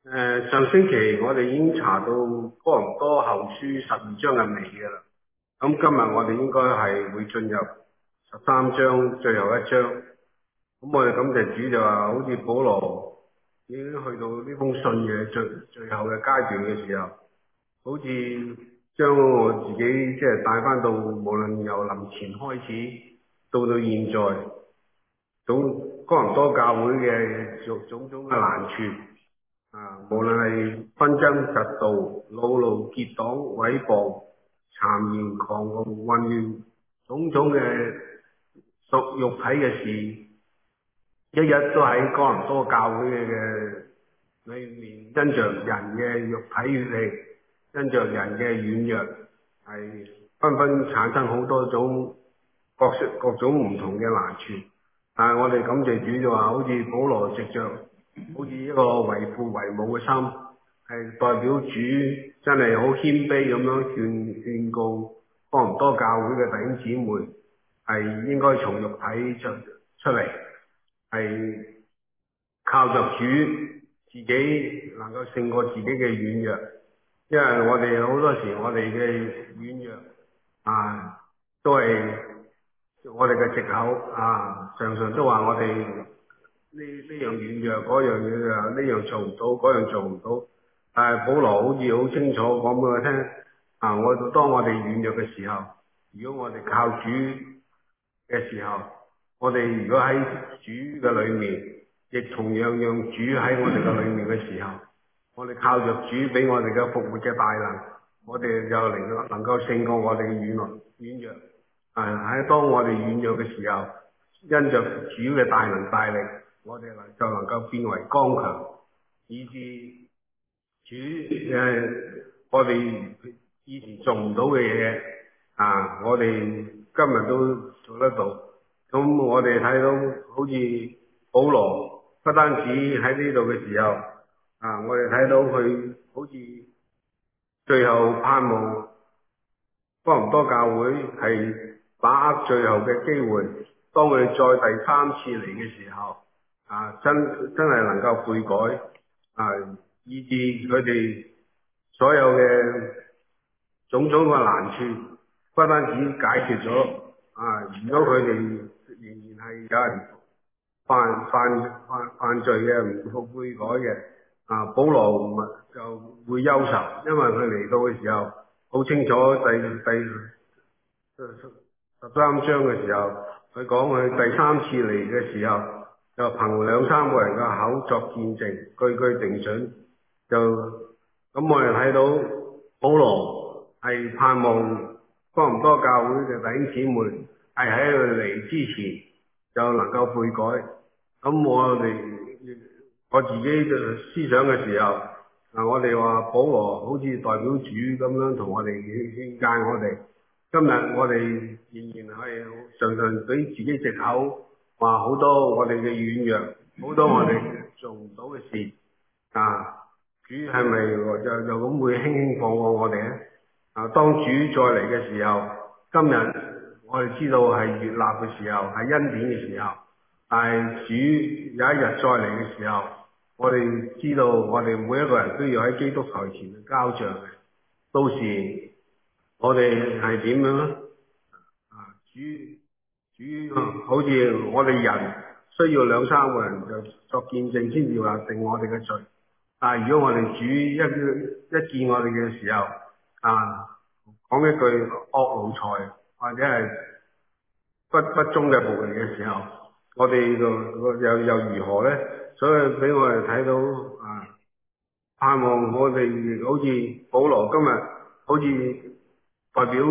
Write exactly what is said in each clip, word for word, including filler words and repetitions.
誒，上星期我哋已經查到哥林多後書十二章嘅尾嘅啦。咁今日我哋應該係會進入十三章最後一章。咁我哋感謝主就話，好似保羅已經去到呢封信嘅最最後嘅階段嘅時候，好似將我自己即係帶翻到，無論由臨前開始到到現在，總哥林多教會嘅種種種嘅難處。啊，無論係紛爭、嫉妒、惱怒、結黨、毀謗、讒言、狂傲、混亂，種種嘅屬肉體嘅事，一日都喺哥林多教會嘅裏面，因着人嘅肉體血氣，因着人嘅軟弱，係紛紛產生好多種各式各種唔同嘅難處。但係我哋感謝主就話，好似保羅藉着好似一個為父為母嘅心，係代表主真係好謙卑咁樣勸勸告哥林多教會嘅弟兄姊妹，係應該從肉體出出嚟，係靠着主自己能夠勝過自己嘅軟弱。因為我哋好多時我哋嘅軟弱啊，都係我哋嘅藉口啊，常常都話我哋呢呢樣軟弱，嗰樣軟弱，呢樣做唔到，嗰樣做唔到。但係保羅好似好清楚講俾我聽，啊，我當我哋軟弱嘅時候，如果我哋靠主嘅時候，我哋如果喺主嘅裏面，亦同樣讓主喺我哋嘅裏面嘅時候，我哋靠着主俾我哋嘅復活嘅大能，我哋就能夠能夠勝過我哋嘅軟弱軟弱。啊，喺當我哋軟弱嘅時候，因着主嘅大能大力，我哋能就能夠變為剛強，以致主誒、呃、我哋以前做唔到嘅嘢，啊，我哋今日都做得到。咁我哋睇到好似保羅不單止喺呢度嘅時候，啊，我哋睇到佢好似最後盼望哥林多教會係把握最後嘅機會，當佢再第三次嚟嘅時候，啊，真真係能夠悔改，啊，以致佢哋所有嘅種種嘅難處，不單止解決咗，啊，如果佢哋仍然係有人犯犯犯犯罪嘅，唔悔改嘅，啊，保羅唔就會憂愁，因為佢嚟到嘅時候，好清楚第第十三章嘅時候，佢講佢第三次嚟嘅時候，就憑兩三個人嘅口作見證，句句定準。就咁我哋睇到保羅係盼望哥林多教會嘅弟兄姊妹係喺佢嚟之前就能夠悔改。咁我哋我自己嘅思想嘅時候，啊，我哋話保羅好似代表主咁樣同我哋勸誡我哋。今日我哋仍然係常常俾自己藉口，話好多我哋嘅軟弱，好多我哋做唔到嘅事。啊，主係咪就就咁會輕輕放過我哋咧？啊，當主再嚟嘅時候，今日我哋知道係悅納嘅時候，係恩典嘅時候。但係主有一日再嚟嘅時候，我哋知道我哋每一個人都要喺基督台前交賬嘅。到時我哋係點樣咧？啊，主主好似我哋人需要兩三個人就作見證先至話定我哋嘅罪。但係如果我哋主一一見我哋嘅時候，啊，講一句惡奴才或者係不不忠嘅僕人嘅時候，我哋就又又如何咧？所以俾我哋睇到啊，盼望我哋好似保羅今日好似代表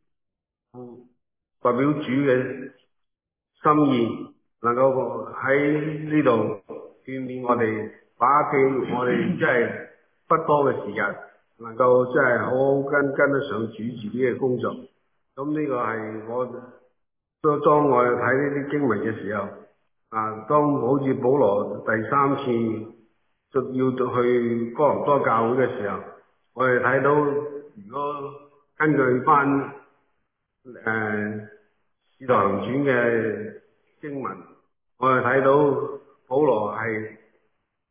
代表主嘅心意，能夠喺呢度勸勉我哋，把記我哋即係不多嘅時間，能夠即係好好跟跟得上主自己嘅工作。咁呢個係我當當我哋睇呢啲經文嘅時候，啊，當好似保羅第三次就要去哥林多教會嘅時候，我哋睇到如果根據翻誒《使徒行傳》嘅經文，我哋睇到保羅係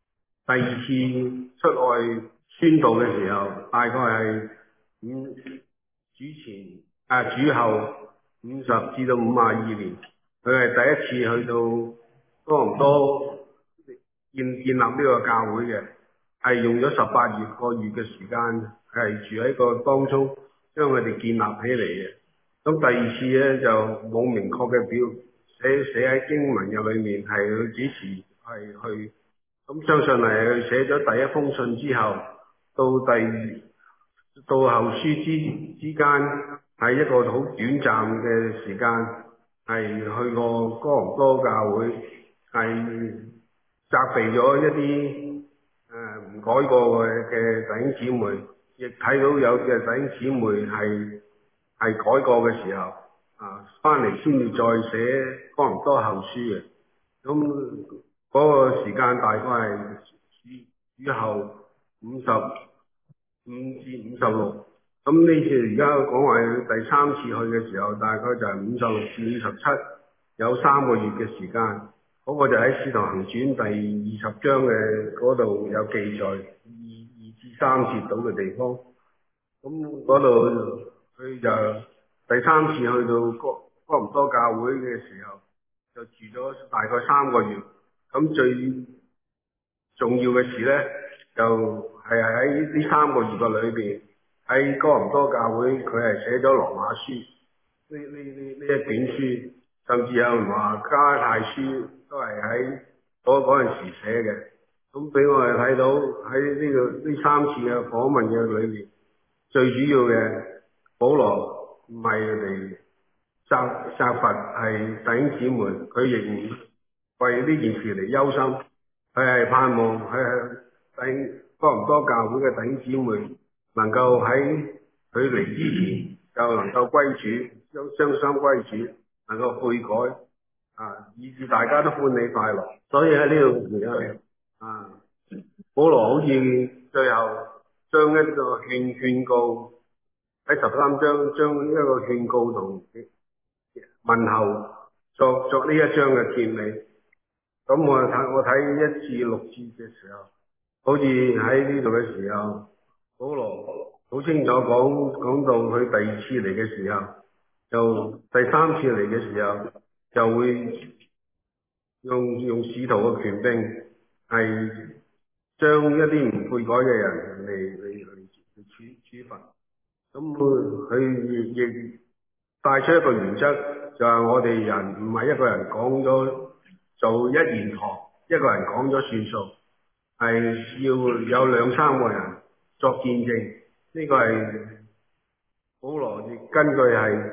第二次出外宣道嘅時候，大概係五主前啊主後五十至到五十二年，佢係第一次去到多倫多建建立呢個教會嘅，係用咗十八月個月嘅時間，係住喺個當中，將佢哋建立起嚟嘅。咁第二次咧就冇明確嘅表寫寫喺經文嘅裏面，係佢幾時係去。咁相信係佢寫咗第一封信之後，到第二到後書之之間係一個好短暫嘅時間，係去過哥林多教會，係責備咗一啲誒唔改過嘅嘅弟兄姊妹，亦睇到有嘅弟兄姊妹係係改過嘅時候，啊翻嚟先至再寫哥林多後書嘅。咁嗰個時間大概係主主後五十五至五十六，咁呢次而家講話第三次去嘅時候，大概就係五十六至五十七，有三個月嘅時間。嗰、那個就喺《使徒行傳》第二十章嘅嗰度有記載，二二至三節到嘅地方。咁嗰度佢就第三次去到哥哥林多教會嘅時候，就住咗大概三個月。咁最重要嘅事呢，就係喺呢三個月嘅裏邊，喺哥林多教會佢係寫咗羅馬書呢呢呢呢一卷書，甚至有人話加拉太書都係喺嗰嗰陣時寫嘅。咁俾我哋睇到喺呢個呢三次嘅訪問嘅裏面，最主要嘅保羅唔係佢哋責責罰係弟兄姊妹，佢亦唔為呢件事嚟憂心。佢係盼望佢係弟哥林多教會嘅弟兄姊妹能夠喺佢嚟之前就能夠歸主，將將心歸主，能夠悔改啊，以致大家都歡喜快樂。所以喺呢度而家啊，保羅好似最後將一個勸勸告喺十三章，將一個勸告同問候作作呢一章嘅結尾。咁我睇我睇一至六節嘅時候，好似喺呢度嘅時候，保羅好清楚講講到佢第二次嚟嘅時候，就第三次嚟嘅時候就會用用使徒嘅權柄，係將一啲唔悔改嘅人嚟嚟嚟處處罰。咁佢亦亦帶出一個原則，就係我哋人唔係一個人講咗做一言堂，一個人講咗算數，係要有兩三個人作見證。呢、這個係保羅亦根據係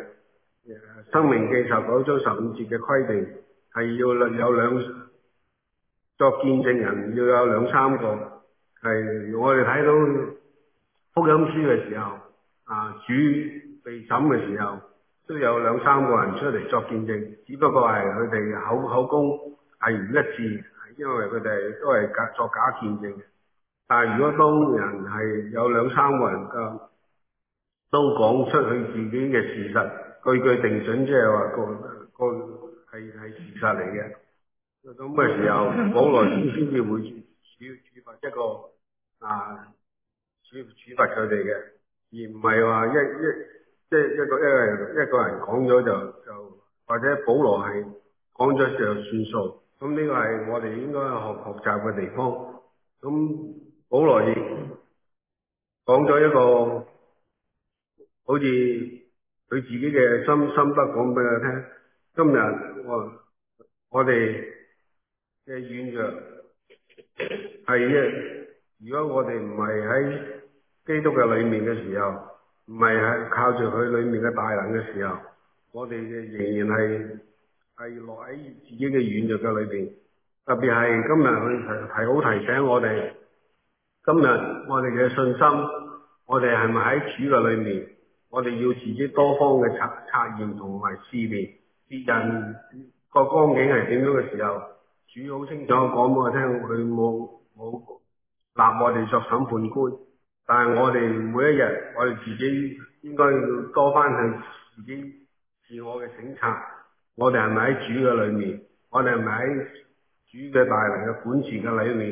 《申命記》十九章十五節嘅規定，係要有兩作見證人，要有兩三個。係我哋睇到福音書嘅時候，啊主被審嘅時候，都有兩三個人出嚟作見證，只不過係佢哋口口供係唔一致，係因為佢哋都係假作假見證。但係如果當人係有兩三個人嘅都講出佢自己嘅事實，句句定準，即係話個個係係事實嚟嘅。咁嘅時候，保羅先先至會處處罰一個啊處處罰佢哋嘅，而唔係話一一即係一個一個人一個人講咗就就或者保羅係講咗就算數。咁呢個係我哋應該學學習嘅地方。咁保羅亦講咗一個好似佢自己嘅心心得講俾我聽。今日我我哋嘅軟弱係一，如果我哋唔係喺基督嘅裏面嘅時候，唔係喺靠住佢裏面嘅大能嘅時候，我哋仍然係係落喺自己嘅軟弱嘅裏邊。特別係今日佢提提好提醒我哋，今日我哋嘅信心，我哋係咪喺主嘅裏面？我哋要自己多方嘅察察驗同埋試驗，別人個光景係點樣嘅時候，主好清楚講俾我聽，佢冇冇立我哋作審判官。但係我哋每一日，我哋自己應該要多翻去自己自我嘅省察，我哋係咪喺主嘅裏面？我哋係咪喺主嘅大能嘅管治嘅裏面？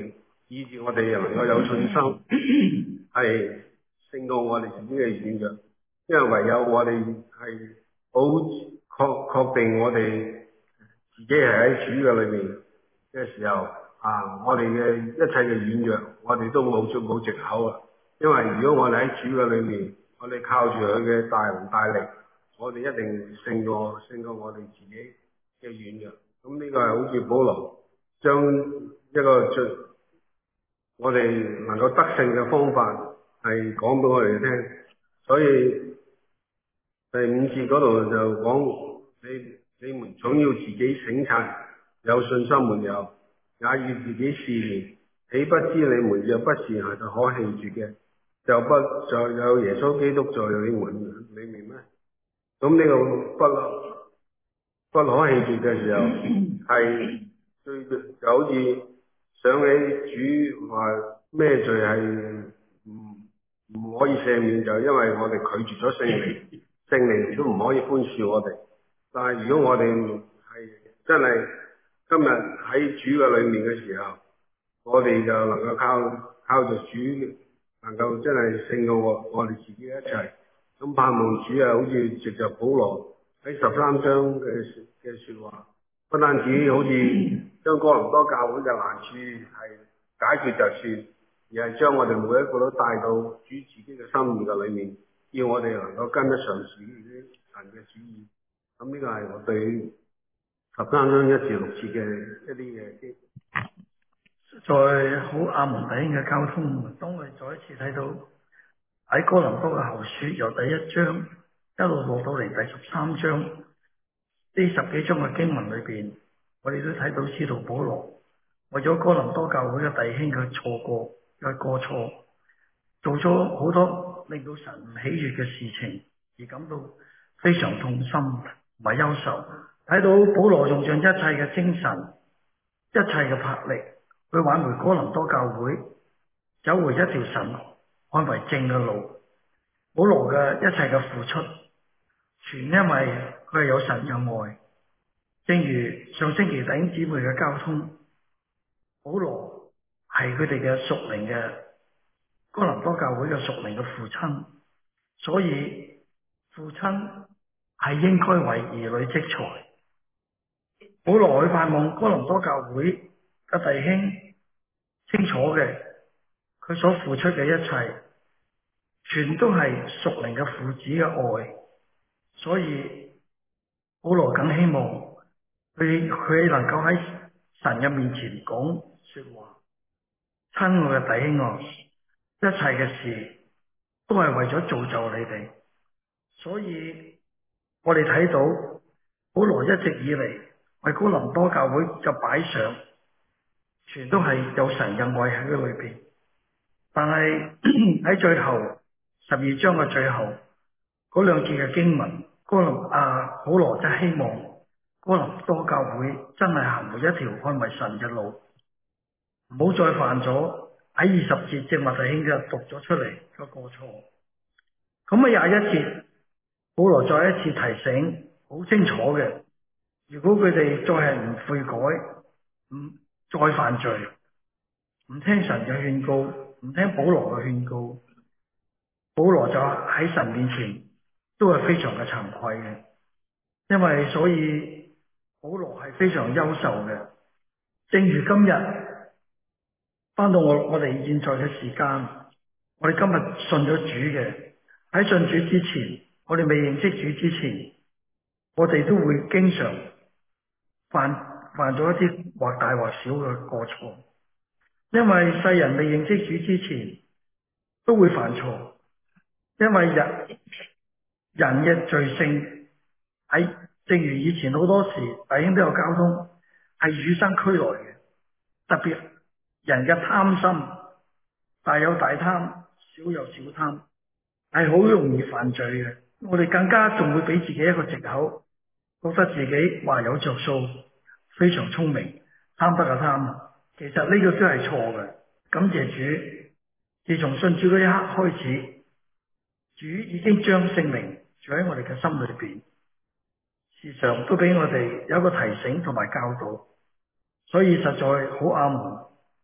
以致我哋能夠有信心係勝過我哋自己嘅軟弱，因為唯有我哋係好確確定我哋自己係喺主嘅裏面嘅時候，啊，我哋嘅一切嘅軟弱，我哋都冇冇藉口啊！因為如果我哋喺主嘅裏面，我哋靠住佢嘅大能大力，我哋一定勝過勝過我哋自己嘅軟弱。咁呢個係好似保羅將一個最我哋能夠得勝嘅方法係講俾我哋聽，所以第五節嗰度就講你你們總要自己省察，有信心沒有，也要自己試驗，豈不知你們若不是係就可棄絕嘅，就不就有耶穌基督在你們裏面咩？咁呢個不不可棄絕嘅時候，係最就好似想起主話咩罪係唔唔可以赦免，就係因為我哋拒絕咗聖靈，聖靈都唔可以寬恕我哋。但係如果我哋係真係今日喺主嘅裏面嘅時候，我哋就能夠靠靠住主，能夠真係勝過我我哋自己一切。咁盼望主啊，好似藉着保羅喺十三章嘅嘅說話，不單止好似將哥林多教會嘅難處係解決就算，而係將我哋每一個都帶到主自己嘅心意嘅裏面，要我哋能夠跟得上主啲神嘅旨意。咁呢個係我對十三章一至六節嘅一啲嘅經。 實在好阿門弟兄嘅交通，當我哋再一次睇到喺哥林多嘅後書由第一章一路落到嚟第十三章呢十幾章嘅經文裏邊，我哋都睇到使徒保羅為咗哥林多教會嘅弟兄嘅錯過嘅過錯，做咗好多令到神唔喜悅嘅事情，而感到非常痛心同埋憂愁。睇到保羅用盡一切嘅精神、一切嘅魄力去挽回哥林多教會，走回一條神看為正嘅路。保羅嘅一切嘅付出，全因為佢係有神嘅愛。正如上星期弟兄姊妹嘅交通，保羅係佢哋嘅屬靈嘅哥林多教會嘅屬靈嘅父親，所以父親係應該為兒女積財。保羅去盼望哥林多教會嘅弟兄清楚嘅，佢所付出嘅一切，全都係屬靈嘅父子嘅愛，所以保羅更希望佢佢能夠喺神嘅面前講說話。親愛嘅弟兄啊，一切嘅事都係為咗造就你哋，所以我哋睇到保羅一直以嚟為哥林多教會就擺上，全都係有神嘅愛喺佢裏邊。但係喺最後十二章嘅最後嗰兩節嘅經文，哥林啊保羅真希望哥林多教會真係行回一條看為神嘅路，唔好再犯咗喺二十節正話弟兄嘅讀咗出嚟嘅過錯。咁喺廿一節，保羅再一次提醒，好清楚嘅，如果佢哋再係唔悔改，唔再犯罪，唔聽神嘅勸告，唔聽保羅嘅勸告，保羅就喺神面前都係非常嘅慚愧嘅。因為所以保羅係非常優秀嘅。正如今日翻到我我哋現在嘅時間，我哋今日信咗主嘅，喺信主之前，我哋未認識主之前，我哋都會經常犯犯咗一啲或大或小嘅過錯。因為世人未認識主之前都會犯錯，因為人人嘅罪性喺正如以前好多時弟兄都有交通係與生俱來嘅，特別人嘅貪心，大有大貪，小有小貪，係好容易犯罪嘅。我哋更加仲會俾自己一個藉口，覺得自己話有着數，非常聰明，貪得就貪。其實呢個都係錯嘅。感謝主，自從信主嗰一刻開始，主已經將聖靈住喺我哋嘅心裏邊，時常都俾我哋有一個提醒同埋教導，所以實在好阿門。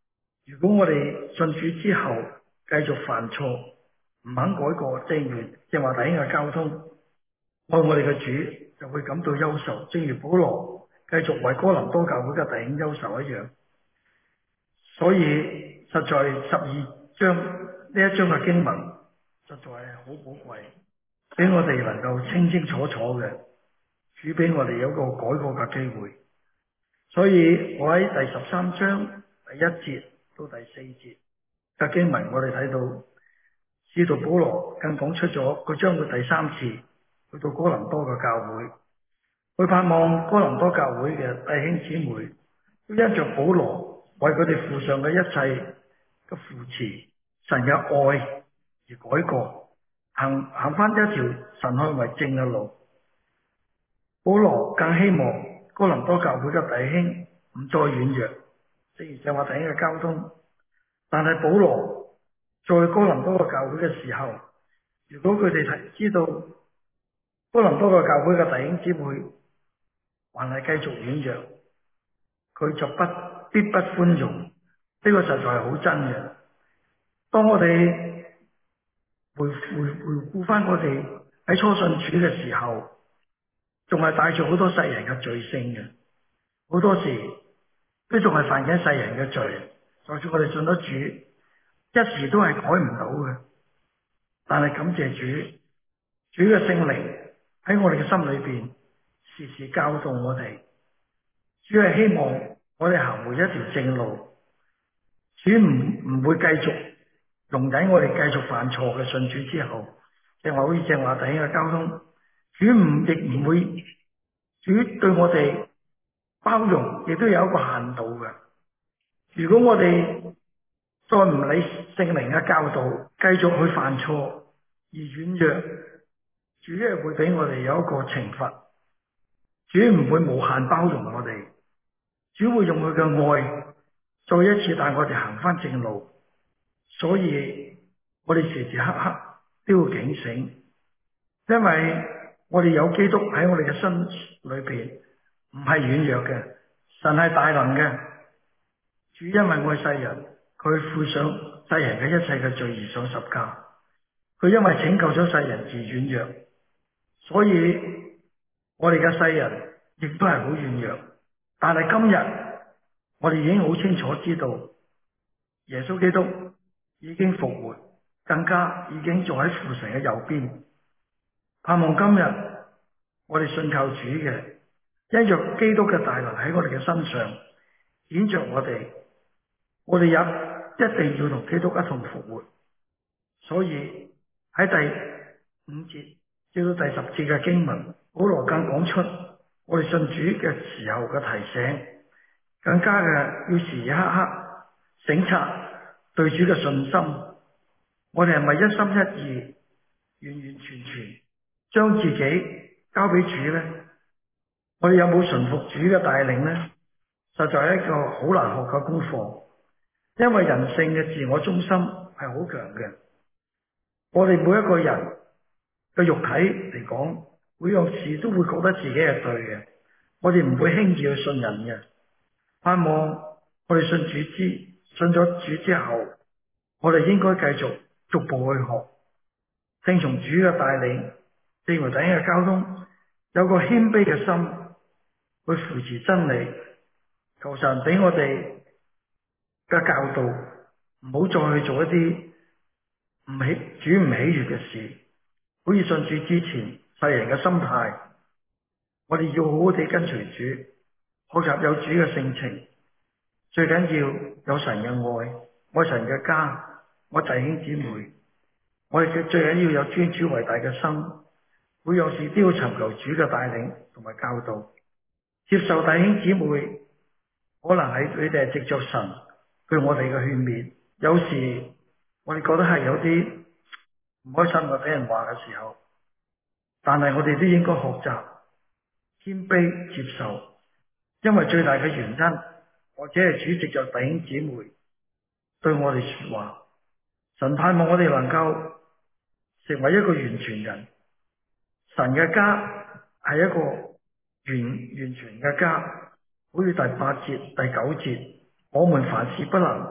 如果我哋信主之後繼續犯錯，唔肯改過，正如正話弟兄嘅交通，愛我哋嘅主就會感到憂愁，正如保羅繼續為哥林多教會嘅弟兄憂愁一樣。所以實在十二章呢一章嘅經文實在係好寶貴，俾我哋能夠清清楚楚嘅，主俾我哋有一個改過嘅機會。所以我喺第十三章第一節到第四節嘅經文，我哋睇到使徒保羅更講出咗佢將會第三次去到哥林多嘅教會，佢盼望哥林多教會嘅弟兄姊妹都因着保羅為佢哋付上嘅一切嘅扶持，神嘅愛而改過，行行翻一條神看為正嘅路。保羅更希望哥林多教會嘅弟兄唔再軟弱，正如正話弟兄嘅交通。但係保羅在哥林多嘅教會嘅時候，如果佢哋知道哥林多嘅教會嘅弟兄姊妹還係繼續軟弱，佢就不必不寬容。呢、這個實在係好真嘅。當我哋回回回顧翻我哋喺初信主嘅時候，仲係帶住好多世人嘅罪性嘅，好多時都仲係犯緊世人嘅罪。就算我哋信咗主，一時都係改唔到嘅。但係感謝主，主嘅聖靈喺我哋嘅心裏邊時時教導我哋。主係希望我哋行回一條正路。主唔唔會繼續容忍我哋繼續犯錯嘅。信主之後，正話好似正話弟兄嘅交通，主唔亦唔會，主對我哋包容，亦都有一個限度嘅。如果我哋再唔理聖靈嘅教導，繼續去犯錯而軟弱，主係會俾我哋有一個懲罰。主唔會無限包容我哋，主會用佢嘅愛再一次帶我哋行翻正路。所以我哋時時刻刻都要警醒，因為我哋有基督喺我哋嘅心裏邊，唔係軟弱嘅，神係大能嘅。主因為愛世人，佢付上世人嘅一切嘅罪而上十架，佢因為拯救咗世人而軟弱，所以我哋嘅世人亦都係好軟弱。但係今日我哋已經好清楚知道，耶穌基督已經復活，更加已經坐喺父神嘅右邊。盼望今日我哋信靠主嘅，因着基督嘅大能喺我哋嘅身上顯着我哋，我哋也一定要同基督一同復活。所以喺第五節至到第十節嘅經文，保羅更講出我哋信主嘅時候嘅提醒，更加嘅要時時刻刻省察對主嘅信心。我哋係咪一心一意、完完全全將自己交俾主呢？我哋有冇順服主嘅帶領呢？實在係一個好難學嘅功課，因為人性嘅自我中心係好強嘅。我哋每一個人嘅肉體嚟講，每樣事都會覺得自己係對嘅，我哋唔會輕易去信人嘅。盼望我哋信主之信咗主之後，我哋應該繼續逐步去學，聽從主嘅帶領，正如弟兄嘅交通，有個謙卑嘅心去扶持真理，求神俾我哋嘅教導，唔好再去做一啲唔喜主唔喜悅嘅事。好似信主之前世人嘅心態，我哋要好好地跟隨主，學習有主嘅性情。最緊要有神嘅愛，愛神嘅家，我弟兄姊妹，我哋最緊要有尊主為大嘅心，每樣事都要尋求主嘅帶領同埋教導，接受弟兄姊妹，可能係佢哋係藉着神對我哋嘅勸勉。有時我哋覺得係有啲唔開心嘅俾人話嘅時候，但係我哋都應該學習謙卑接受，因為最大嘅原因，或者係主藉着弟兄姊妹對我哋說話。神盼望我哋能夠成為一個完全人，神嘅家係一個完完全嘅家。好似第八節第九節，我們凡事不能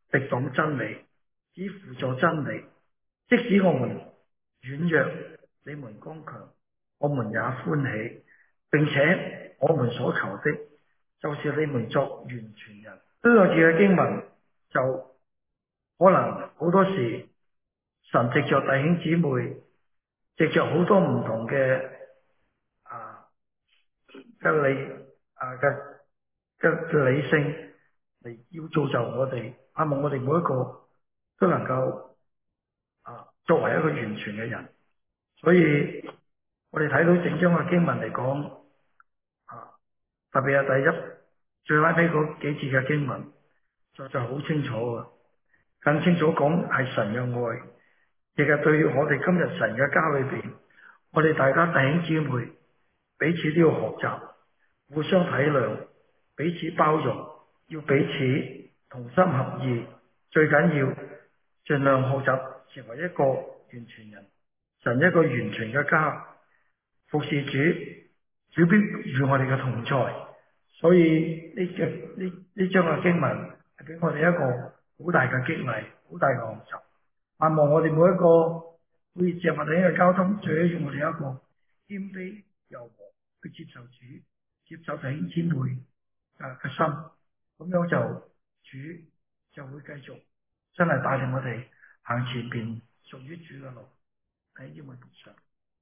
敵擋真理，只輔助真理。即使我們軟弱，你們剛強，我們也歡喜，並且我們所求的，就是你們作完全人。呢個字嘅經文就可能好多時神藉着弟兄姊妹，藉着好多唔同嘅啊嘅理啊嘅嘅理性嚟要造就我哋，希望我哋每一個都能夠啊作為一個完全嘅人。所以我哋睇到整章嘅經文嚟講，啊特別係第一最拉尾嗰幾節嘅經文，就就好清楚嘅，更清楚講係神嘅愛，亦係對於我哋今日神嘅家裏邊，我哋大家弟兄姊妹彼此都要學習，互相體諒，彼此包容，要彼此同心合意，最緊要盡量學習成為一個完全人，神一個完全嘅家，服侍主，主必與我哋嘅同在。所以呢嘅呢呢章嘅經文係俾我哋一個好大嘅激勵，好大嘅學習。盼望我哋每一個會接物體嘅交通，最緊要我哋一個謙卑柔和去接受主，接受弟兄姊妹嘅嘅心，咁樣就主就會繼續真係帶領我哋行前邊屬於主嘅路。弟兄姊妹同上。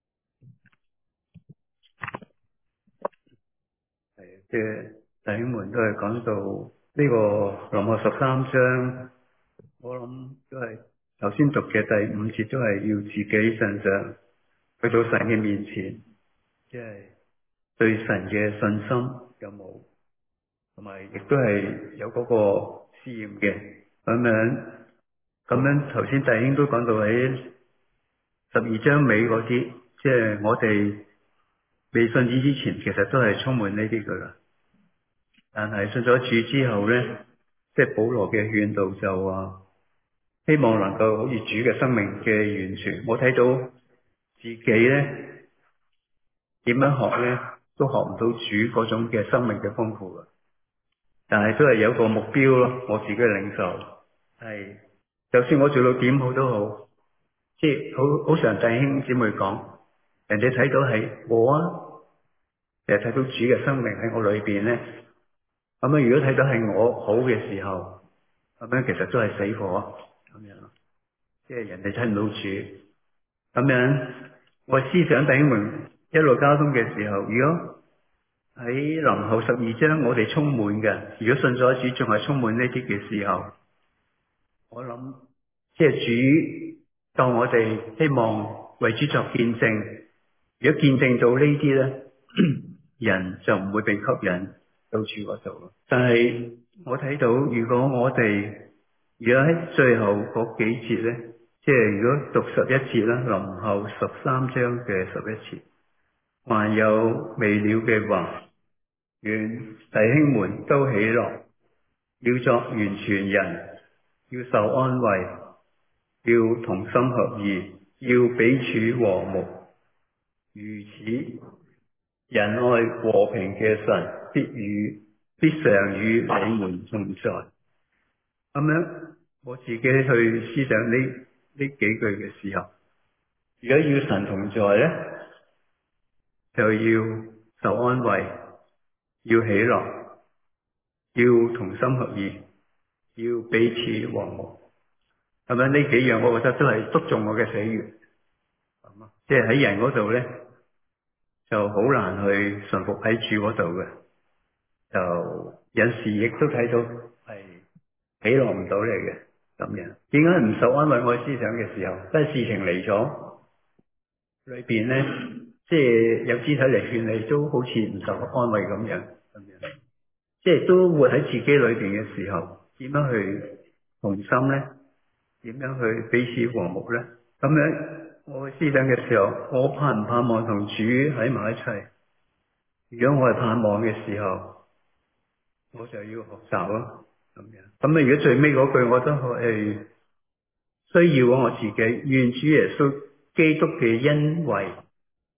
係即係弟兄們都係講到呢個羅馬十三章，我諗都係頭先讀嘅第五節都係要自己信上去到神嘅面前，即係對神嘅信心有冇，同埋亦都係有嗰個試驗嘅咁樣。咁樣頭先弟兄都講到喺十二章尾嗰啲，即係我哋未信主之前，其實都係充滿呢啲噶啦。但係信咗主之後咧，即係保羅嘅勸導就話，希望能夠好似主嘅生命嘅完全。我睇到自己咧點樣學咧，都學唔到主嗰種嘅生命嘅豐富噶。但係都係有個目標咯，我自己嘅領受係，就算我做到點好都好，即係好好常弟兄姊妹講，人哋睇到係我啊，其實睇到主嘅生命喺我裏邊咧。咁樣如果睇到係我好嘅時候，咁樣其實都係死火咁樣，即係人哋睇唔到主。咁樣我思想弟兄們一路交通嘅時候，如果喺林後十二章我哋充滿嘅，如果信咗主仲係充滿呢啲嘅時候，我諗即係主當我哋希望為主作見證，如果見證到呢啲咧，人就唔會被吸引到主嗰度。但係我睇到，如果我哋如果喺最後嗰幾節咧，即係如果讀十一節啦，林後十三章嘅十一節，還有未了嘅話，願弟兄們都喜樂，要作完全人，要受安慰，要同心合意，要彼此和睦。如此，仁愛和平嘅神必與必常與你們同在。咁樣我自己去思想呢呢幾句嘅時候，如果要神同在咧，就要受安慰，要喜樂，要同心合意，要彼此和睦。咁樣呢幾樣，我覺得都係篤中我嘅喜悅。即係喺人嗰度咧，就好難去順服喺主嗰度嘅。就有時亦都睇到係喜樂唔到嚟嘅咁樣。點解唔受安慰我思想嘅時候，但係事情嚟咗裏邊咧，即係有肢體嚟勸你，都好似唔受安慰咁樣咁樣。即係都活喺自己裏邊嘅時候，點樣去同心咧？點樣去彼此和睦咧？咁樣我思想嘅時候，我盼唔盼望同主喺埋一齊？如果我係盼望嘅時候，我就要學習咯，咁樣。咁啊，如果最尾嗰句我都係需要我自己，願主耶穌基督嘅恩惠、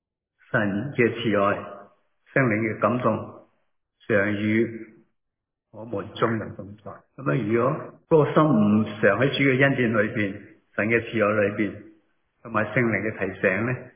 神嘅慈愛、聖靈嘅感動，常與我們眾人同在。咁啊，如果嗰個心唔常喺主嘅恩典裏邊、神嘅慈愛裏邊，同埋聖靈嘅提醒咧，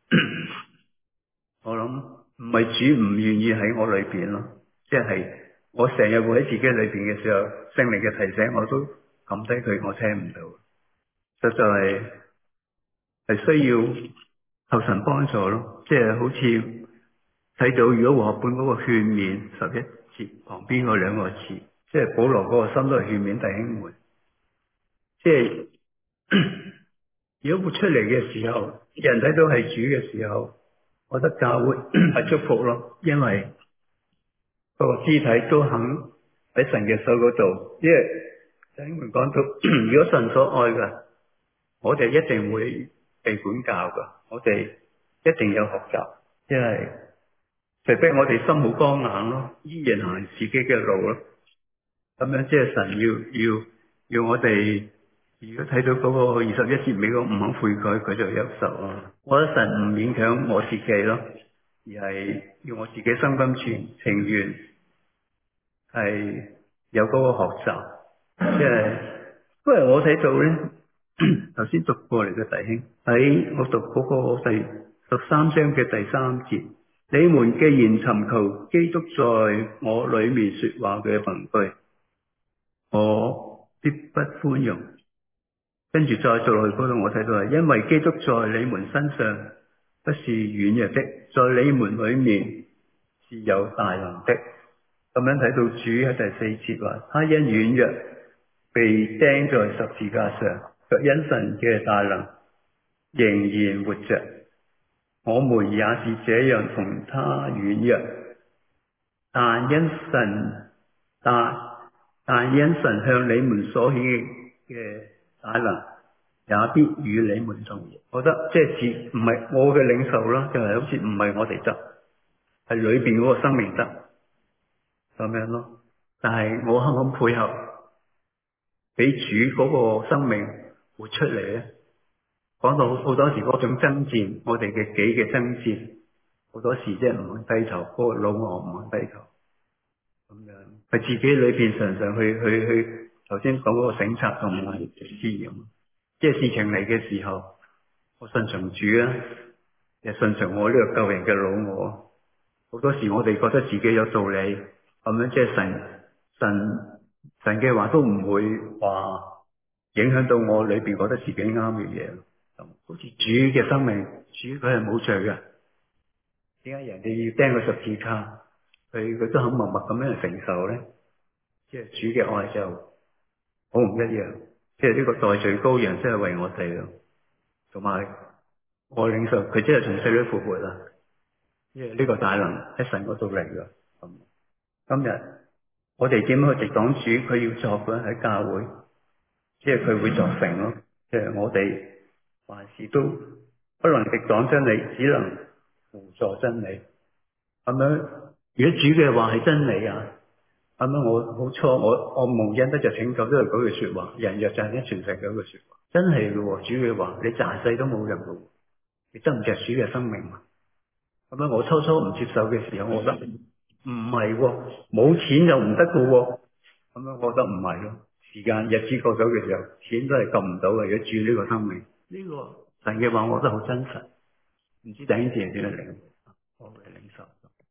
我諗唔係主唔願意喺我裏邊咯，即係我成日會喺自己裏邊嘅時候，聖靈嘅提醒我都撳低佢，我聽唔到，實在係係需要求神幫助咯。即係好似睇到如果和合本嗰個勸勉十一節旁邊嗰兩個字，即係保羅嗰個心都係勸勉弟兄們，即係如果活出嚟嘅時候，人睇到係主嘅時候，我覺得教會係祝福咯，因為個肢體都肯喺神嘅手嗰度。因為弟兄們講到，如果神所愛嘅，我哋一定會被管教噶，我哋一定有學習，因為除非我哋心好剛硬咯，依然行自己嘅路咯。咁樣即係神要要要我哋，如果睇到嗰個二十一節尾嗰個唔肯悔改，佢就憂愁啊。我覺得神唔勉強我自己咯，而係要我自己心甘情情願係有嗰個學習。即係因為我睇到咧，頭先讀過嚟嘅弟兄喺我讀嗰個第十三章嘅第三節，你們既然尋求基督在我裏面說話嘅憑據，我必不寬容。跟住再做落去嗰度，我睇到係因為基督在你們身上不是軟弱的，在你們裏面是有大能的。咁樣睇到主喺第四節話，他因軟弱被釘在十字架上，卻因神嘅大能仍然活着。我們也是這樣同他軟弱，但因神但但因神向你們所顯嘅大能，也必與你們同樣。我覺得即係似唔係我嘅領受啦，就係好似唔係我哋得，係裏邊嗰個生命得咁樣咯。但係我肯唔肯配合，俾主嗰個生命活出嚟咧？講到好多時嗰種爭戰，我哋嘅己嘅爭戰，好多時即係唔肯低頭，嗰、那個老我唔肯低頭，咁樣係自己裏邊常常去去去，頭先講嗰個省察同埋思驗，即係事情嚟嘅時候，我順從主啊，又順從我呢個救人嘅老我。好多時我哋覺得自己有道理，咁樣即係神神神嘅話都唔會話影響到我裏邊覺得自己啱嘅嘢。好似主嘅生命，主佢係冇罪嘅，點解人哋要釘個十字架，佢佢都肯默默咁樣去承受咧？即係主嘅愛就好唔一樣，即係呢個代罪羔羊真係為我哋咯，同埋我領受佢真係從死裏復活啦，因為呢個大能喺神嗰度嚟噶。今日我哋點樣去敵擋主？佢要作嘅喺教會，即係佢會作成咯，即係我哋。凡事都不能敵擋真理，只能輔助真理。咁樣，如果主嘅話係真理啊，咁樣我好錯，我我蒙恩得就拯救，都係嗰句說話，人若賺一全世嘅嗰句說話，真係嘅。主嘅話，你賺世都冇用嘅，你得唔着主嘅生命嘛？咁樣我初初唔接受嘅時候，我覺得唔係，冇錢就唔得嘅。咁樣我覺得唔係咯。時間日子過咗嘅時候，錢都係救唔到嘅。如果住呢個生命。呢個神嘅話，我覺得好真實，唔知弟兄姊妹點樣領？我嘅領受。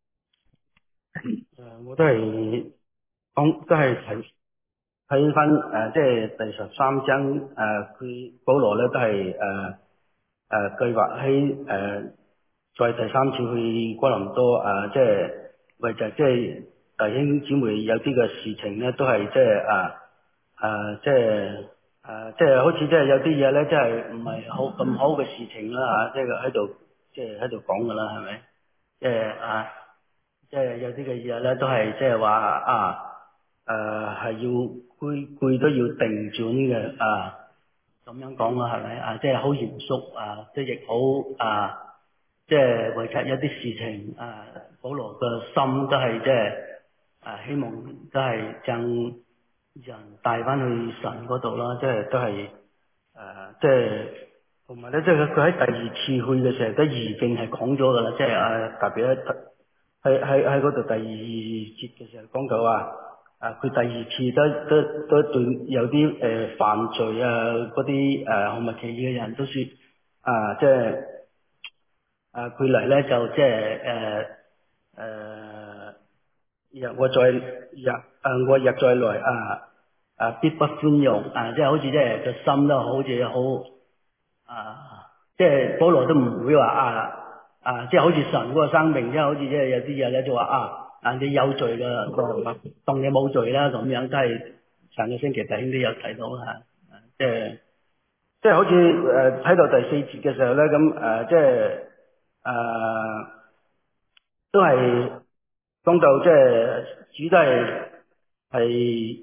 誒，我都係講，都係睇睇翻誒，即係第十三章誒，佢、呃、保羅咧都係誒誒計劃喺誒再第三次去哥林多誒，即係為就即係弟兄姊妹有啲嘅事情咧，都係即係誒誒即係。誒、呃，即係好似即係有啲嘢咧，即係唔係好咁好嘅事情啦嚇，即係喺度即係喺度講㗎啦，係咪？即係啊，即係有啲嘅嘢咧，都係即係話啊，誒、呃、係要攰攰都要定住呢嘅啊，咁樣講啦，係咪啊？即係好嚴肅啊，即係亦好啊，即係為咗有啲事情啊，保羅嘅心都係即係啊，希望都係將人帶翻去神嗰度啦，即係都係誒、呃，即係同埋咧，即係佢喺第二次去嘅時候，都已經係講咗噶啦，即係誒特別喺喺喺喺嗰度第二節嘅時候講到啊， 啊佢第二次都都都對有啲誒、呃、犯罪啊嗰啲誒紅物奇異嘅人都說啊即係啊佢嚟咧就即係誒誒若我再若誒我若再來啊啊必不寬容啊即係好似即係個心都好似好啊即係保羅都唔會話啊啊即係好似神嗰個生命，即係好似即係有啲嘢咧就話啊。啊！你有罪嘅，當你冇罪啦，咁樣都係上個星期弟兄都有睇到嚇，即係即係好似誒睇到第四節嘅時候咧，咁誒、呃、即係誒、呃、都係講到即係主都係係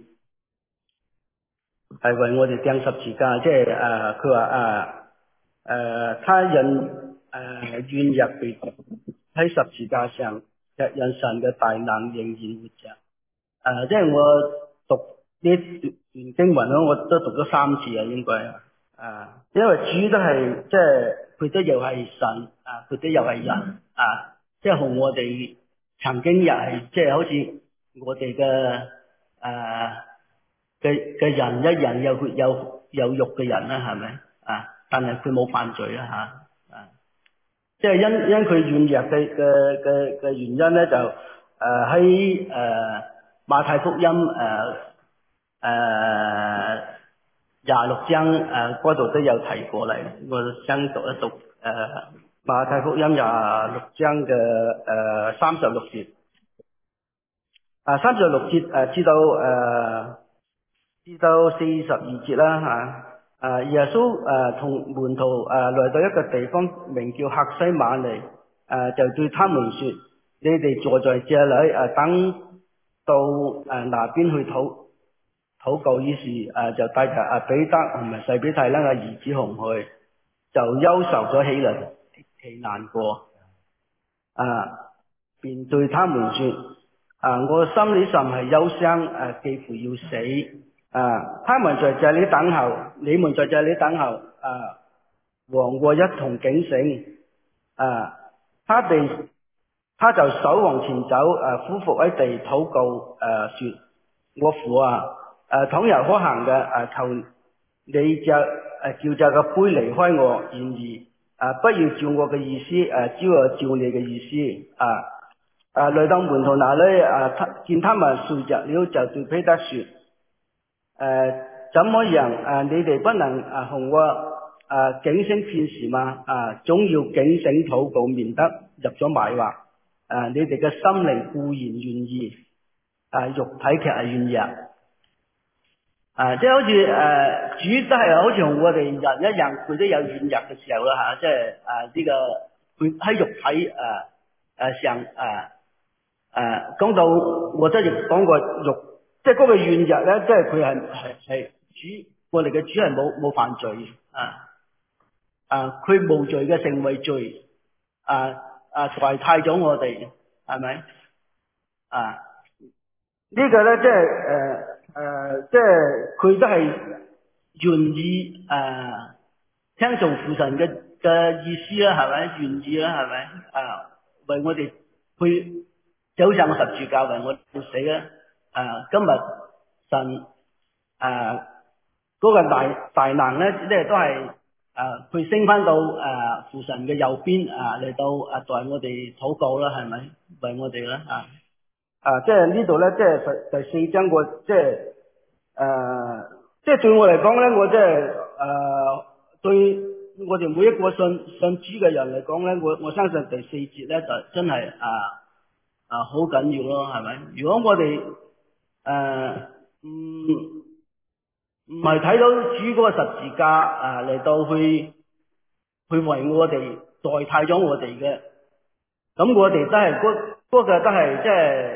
係為我哋釘十字架，即係誒佢話啊誒他因誒軟弱被喺十字架上。若因神嘅大能仍然活着，誒、呃，即係我讀呢段經文咧，我都讀咗三次啊，應該啊，啊，因為主都係即係佢都又係神，啊，佢都又係人，啊，即係同我哋曾經又係即係好似我哋嘅誒嘅嘅人一樣有血有有肉嘅人啦，係咪啊？但係佢冇犯罪啦嚇，啊。即係因因佢軟弱嘅嘅嘅嘅原因咧，就誒喺誒馬太福音誒誒廿六章誒嗰度都有提過嚟，我想讀一讀誒、呃、馬太福音廿六章嘅誒三十六節，啊三十六節誒至到誒至到四十二節啦嚇。啊！耶穌誒同門徒誒來到一個地方，名叫客西馬尼，誒就對他們說：你哋坐在這裏誒，等到誒那邊去禱禱告。於是誒就帶着阿彼得同埋細比太啦嘅兒子同去，就憂愁咗起嚟，極其難過。啊！便對他們說：啊，我心裏甚係憂傷，誒幾乎要死。啊！他們在這裏等候，你們在這裏等候，啊，和我一同警醒。啊！他哋，他就手往前走，誒俯伏喺地禱告，誒、啊、說：我父啊，誒倘若可行嘅，誒、啊、求你就誒、啊、叫這個杯離開我，然而誒、啊、不要照我嘅意思，誒、啊、只要照你嘅意思。啊！誒來到門徒那裏，誒、啊、見他們睡着了，就對彼得說。誒、呃，怎麼樣？誒、呃，你哋不能誒同我誒警醒片時嘛？啊、呃，總要警醒禱告，免得入咗迷惑。誒、呃，你哋嘅心靈固然願意，啊、呃，肉體卻係軟弱。啊、呃，即係好似誒、呃，主都係好似同我哋人一樣，佢都有軟弱嘅時候啦吓、啊，即係誒呢個佢喺肉體誒誒、呃、上誒誒講到，我都亦講過肉。即係嗰個軟弱咧，即係佢係係係主，我哋嘅主係冇冇犯罪啊啊！佢無罪嘅成為罪啊啊，代替咗我哋，係咪啊？這個、呢個咧即係誒誒，即係佢都係願意誒、啊、聽從父神嘅嘅意思啦，係咪願意啦，係咪啊？為我哋去走上十字架，為我哋死啦。誒、啊，今日神誒嗰、啊那個大大能咧，即係都係誒佢升翻到誒、啊、父神嘅右邊啊，嚟到誒代我哋禱告啦，係咪為我哋啦啊？啊，即係呢度咧，即係第第四章我即係誒，即係對我嚟講咧，我即係誒對我哋每一個信信主嘅人嚟講咧，我我相信第四節咧就真係啊啊好緊要咯，係咪？如果我哋誒，唔唔係睇到主嗰個十字架啊嚟到去去為我哋代替咗我哋嘅，咁我哋都係嗰嗰個都係即係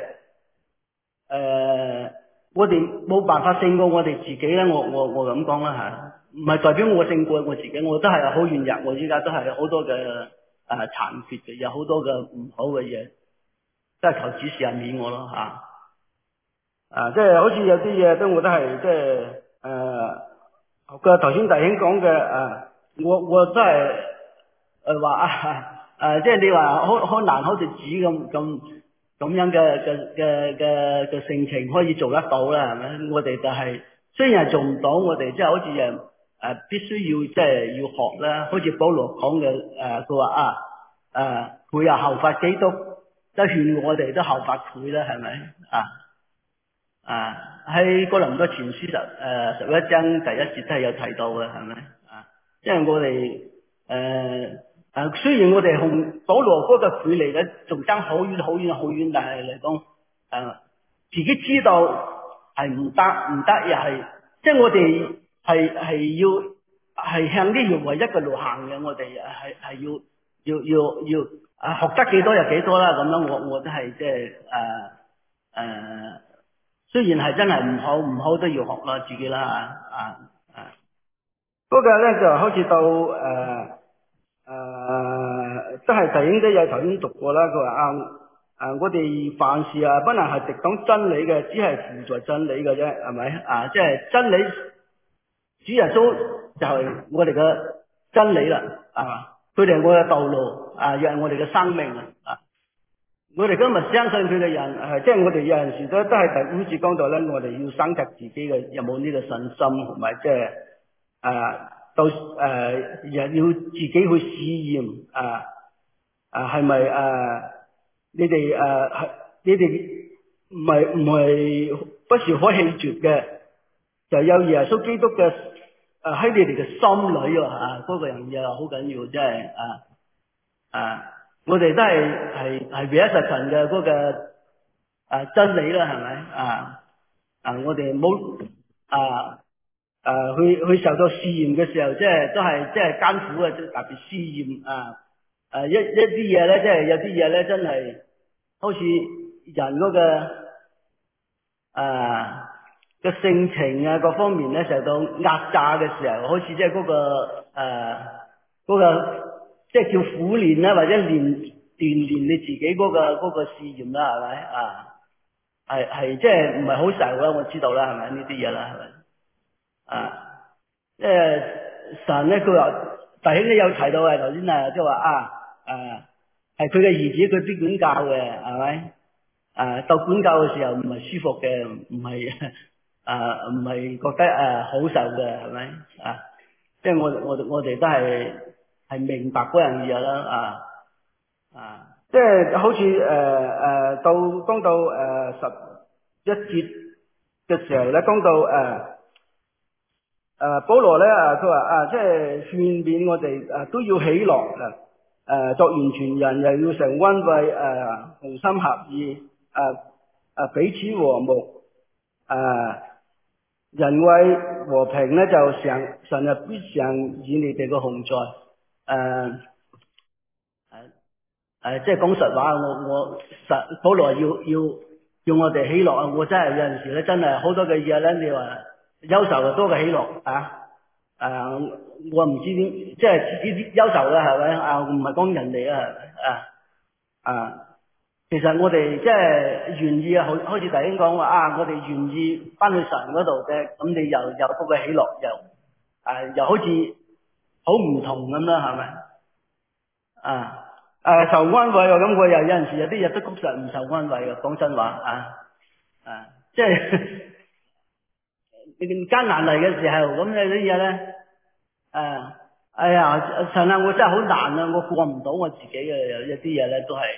誒，我哋冇辦法勝過我哋自己咧。我我我咁講啦吓，唔係代表我勝過我自己，我都係好軟弱，我依家都係好多嘅誒殘缺嘅，有好多嘅唔好嘅嘢，都係求主赦免我咯吓。啊，即係好似有啲嘢都我都係即係誒，個頭先弟兄講嘅誒，我我都係誒話啊誒，即係你話好好難好似紙咁咁咁樣嘅嘅嘅嘅嘅性情可以做得到啦，係咪？我哋就係雖然係做唔到，我哋即係好似誒誒必須要即係要學啦。好似保羅講嘅誒，佢話啊誒，佢又效法基督，即係勸我哋都效法佢啦，係咪啊？啊喺哥林多前書十誒十一章第一節都係有提到嘅，係咪啊？即係我哋誒。誒，雖然我哋同保羅嗰個距離咧，仲爭好遠好遠好遠，但係嚟講，誒、呃，自己知道係唔得唔得，又係，即係我哋係係要係向呢條唯一嘅路行嘅，我哋係係要要要要啊，學得幾多就幾多啦，咁樣我我都係即係誒誒，雖然係真係唔好唔好都要學啦，自己啦啊啊啊，嗰、那個咧就好似到誒。呃誒、呃，都係弟兄都有頭先讀過啦。佢話啊，誒、呃，我哋凡事啊，不能係直講真理嘅，只係輔助真理嘅啫，係咪啊？即係真理，主耶穌就係我哋嘅真理啦，啊，佢哋係我嘅道路，啊，又係我哋嘅生命啊。我哋今日相信佢嘅人，係即係我哋有陣時都都係第五節講到咧，我哋要審查自己嘅有冇呢個信心，同埋即係誒。到誒又要自己去試驗啊啊係咪誒你哋誒係你哋唔係唔係不是可棄絕嘅，就有耶穌基督嘅誒喺你哋嘅心裏啊，嗰、那個人又好緊要，即係啊啊我哋都係係係唯一實神嘅嗰個啊真理啦，係咪啊啊我哋冇啊。誒、呃，去去受到試驗嘅時候，即係都係即係艱苦嘅，特別試驗啊！誒、呃，一一啲嘢咧，即係有啲嘢咧，真係好似人嗰、那個誒嘅、啊、性情啊，各方面咧受到壓榨嘅時候，好似即係嗰個誒嗰、呃那個即係叫苦練啦，或者練鍛煉你自己嗰、那個嗰、那個試驗啦，係咪啊？係係即係唔係好受啦，我知道啦，係咪呢啲嘢啦，係咪？啊，即係神咧，佢話弟兄都有提到嘅，頭先啊，即係話啊，誒，係佢嘅兒子，佢必管教嘅，係咪？誒，到管教嘅時候唔係舒服嘅，唔係誒，唔係覺得誒好受嘅，係咪？啊，即係我我我哋都係係明白嗰樣嘢啦，啊啊，即係好似誒誒到講到誒十一節嘅時候咧，講到誒。誒、呃，保羅咧啊，佢話啊，即係勸勉我哋誒都要喜樂啊，誒作完全人又要成溫惠誒同心合意誒誒彼此和睦誒人為和平咧就常神啊必常與你哋嘅同在誒誒誒即係講實話，我我實保羅要要要我哋喜樂啊！我真係有陣時咧，真係好多嘅嘢咧，你話。憂愁就多過喜樂啊！誒、啊，我唔知點，即係呢啲憂愁啦，係咪啊？唔係講人哋啊，啊啊！其實我哋即係願意啊，好好似弟兄講話啊，我哋願意翻去神嗰度嘅，咁你又又多個喜樂，又誒又好似好唔同咁啦，係咪？啊誒受安慰喎，咁我又有陣時有啲嘢都確實唔受安慰嘅，講真話啊啊，即係。你哋艱難嚟嘅時候，咁你啲嘢咧，誒，哎呀，神啊，我真係好難啊，我過唔到我自己嘅，有一啲嘢咧都係誒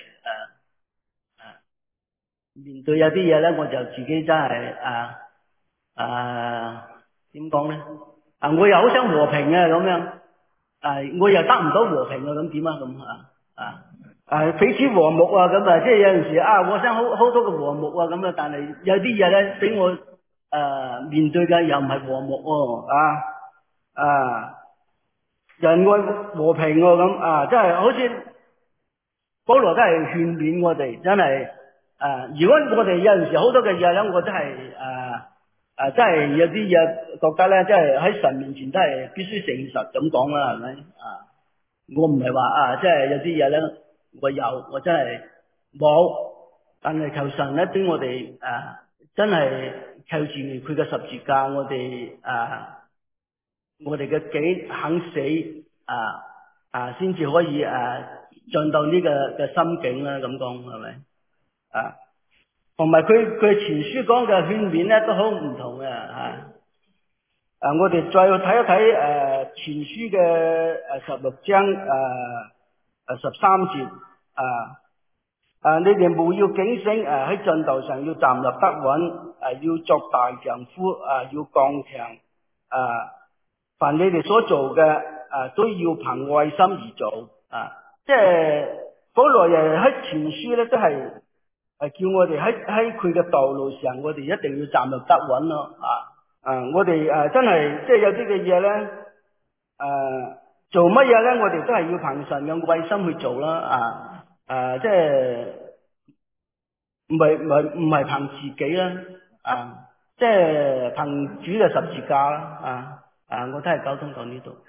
誒，面對有啲嘢咧，我就自己真係誒誒點講咧？啊，我又好想和平啊，咁樣，誒，我又得唔到和平啊，咁點啊？咁啊啊誒，彼此和睦啊，咁啊，即係有陣時啊，我想好好多嘅和睦啊，咁啊，但係有啲嘢咧俾我。誒、呃，面對嘅又唔係和睦喎、哦，啊啊，人愛和平喎、哦，咁啊，即係好似保羅都係勸勉我哋，真係誒、啊，如果我哋有陣時好多嘅嘢咧，我真係誒誒，真係有啲嘢覺得咧，即係喺神面前都係必須誠實咁講啦，係咪啊？我唔係話啊，即係有啲嘢咧，我有，我真係冇，但係求神咧俾我哋誒、啊，真係。靠住佢嘅十字架，我哋啊，我哋嘅己肯死啊啊，先至可以啊進到呢個嘅心境啦。咁講係咪啊，同埋佢佢前書講嘅勸勉咧都好唔同嘅啊。啊，我哋再睇一睇誒、呃、前書嘅誒十六章誒誒十三節啊。啊！你哋務要警醒，誒、啊、喺進道上要站立得穩，誒、啊、要作大丈夫，誒、啊、要剛強，誒、啊、凡你哋所做嘅，誒、啊、都要憑愛心而做，啊！即係保羅人喺前書咧，都係誒叫我哋喺喺佢嘅道路上，我哋一定要站立得穩咯，啊啊！我哋誒、啊、真係即係有啲嘅嘢咧，誒、啊、做乜嘢咧？我哋都係要憑神嘅愛心去做啦，啊！誒、啊，即係唔係唔係唔係憑自己啦，啊，即係憑主嘅十字架啦，啊啊，我都係溝通到呢度。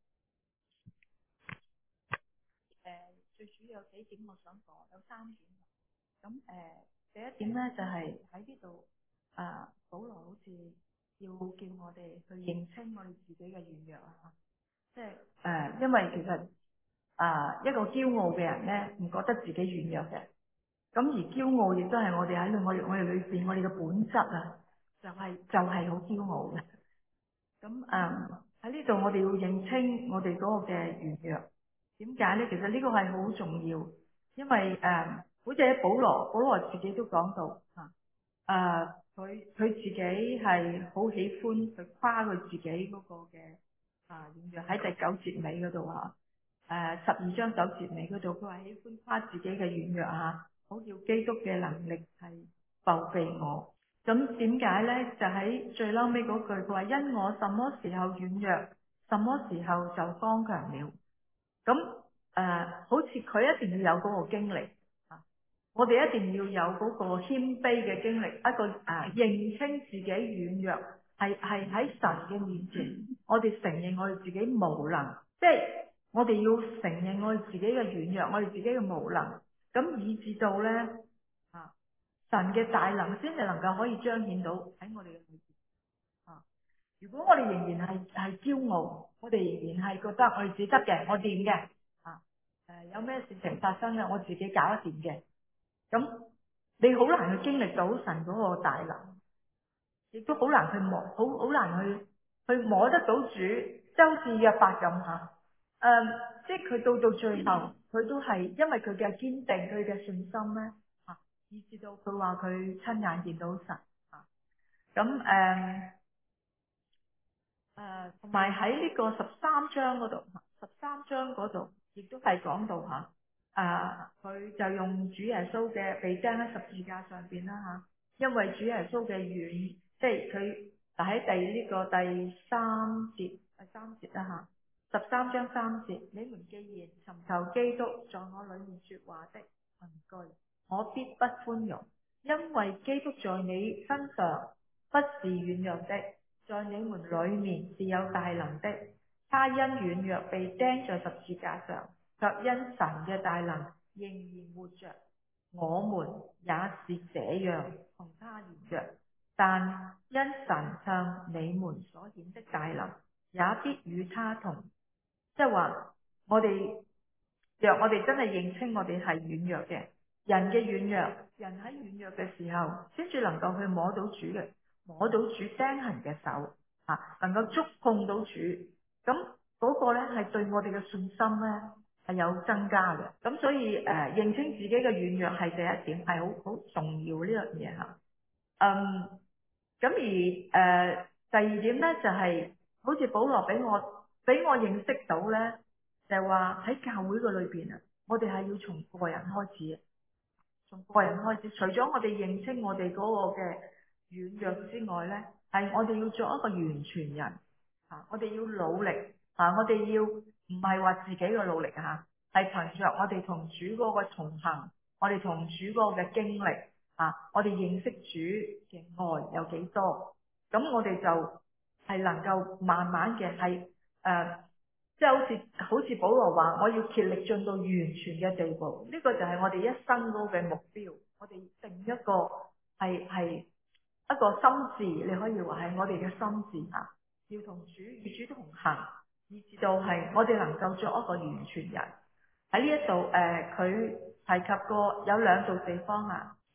誒，最主要有幾點我想講，有三點。咁誒、呃，第一點咧就係喺呢度，啊，保羅好似要叫我哋去認清我哋自己嘅軟弱啊，即係誒，因為其實啊，一個驕傲嘅人咧，唔覺得自己軟弱嘅。咁而驕傲亦都係我哋喺我哋我哋裏邊，我哋嘅本質啊，就係、是、就係好驕傲嘅。咁誒喺呢度，我哋要認清我哋嗰個嘅軟弱。點解咧？其實呢個係好重要，因為誒、呃，好似喺保羅，保羅自己都講到啊，誒，佢佢自己係好喜歡去誇佢自己嗰個嘅啊軟弱，喺第九節尾嗰度啊，誒十二章九節尾嗰度，佢話喜歡誇自己嘅軟弱啊。好叫基督嘅能力係覆庇我。咁點解呢？就喺最嬲尾嗰句，佢話因我什麼時候軟弱，什麼時候就剛強了。咁誒、呃，好似佢一定要有嗰個經歷啊！我哋一定要有嗰個謙卑嘅經歷，一個誒、啊、認清自己軟弱，係係喺神嘅面前，我哋承認我哋自己無能，即係我哋要承認我哋自己嘅軟弱，我哋自己嘅無能。咁以至到咧啊，神嘅大能先至能夠可以彰顯到喺我哋嘅裏邊啊。如果我哋仍然係係驕傲，我哋仍然係覺得我哋自己得嘅，我掂嘅啊，誒有咩事情發生咧，我自己搞得掂嘅，咁你好難去經歷到神嗰個大能，亦都好難去摸，好好難去去摸得到主，就好似約伯咁吓。誒、嗯，即係佢到到最後，佢都係因為佢嘅堅定，佢嘅信心咧，啊，以至到佢話佢親眼見到神，啊，咁誒誒，同埋喺呢個十三章嗰度，十三章嗰度亦都係講到吓，啊，佢就用主耶穌嘅被釘喺十字架上邊啦吓，因為主耶穌嘅軟，即係佢就喺第呢個第三節第三節啦吓。十三章三節，你們既然尋求基督在我裏面說話的憑據，我必不寬容，因為基督在你身上不是軟弱的，在你們裏面是有大能的。他因軟弱被釘在十字架上，卻因神嘅大能仍然活着。我們也是這樣同他連着，但因神向你們所顯的大能，也必與他同。即係話，我哋若我哋真係認清我哋係軟弱嘅人嘅軟弱，人喺軟弱嘅時候，先至能夠去摸到主嘅，摸到主釘痕嘅手，啊，能夠觸碰到主，咁嗰個咧係對我哋嘅信心咧係有增加嘅。咁所以誒、呃，認清自己嘅軟弱係第一點，係好好重要呢樣嘢吓。嗯，咁而誒、呃、第二點咧就係、是，好似保羅俾我。俾我認識到咧，就係話喺教會嘅裏邊啊，我哋係要從個人開始，從個人開始。除咗我哋認清我哋嗰個嘅軟弱之外咧，係我哋要做一個完全人啊！我哋要努力啊！我哋要唔係話自己嘅努力啊，係憑着我哋同主嗰個同行，我哋同主嗰個嘅經歷啊，我哋認識主嘅愛有幾多，咁我哋就係能夠慢慢嘅係。誒、呃，即係好似好似保羅話，我要竭力進到完全嘅地步，呢、這個就係我哋一生嗰嘅目標。我哋定一個係係一個心志，你可以話係我哋嘅心志啊，要同主與主同行，以至到係我哋能夠做一個完全人。喺呢一度誒，佢、呃、提及過有兩度地方啊，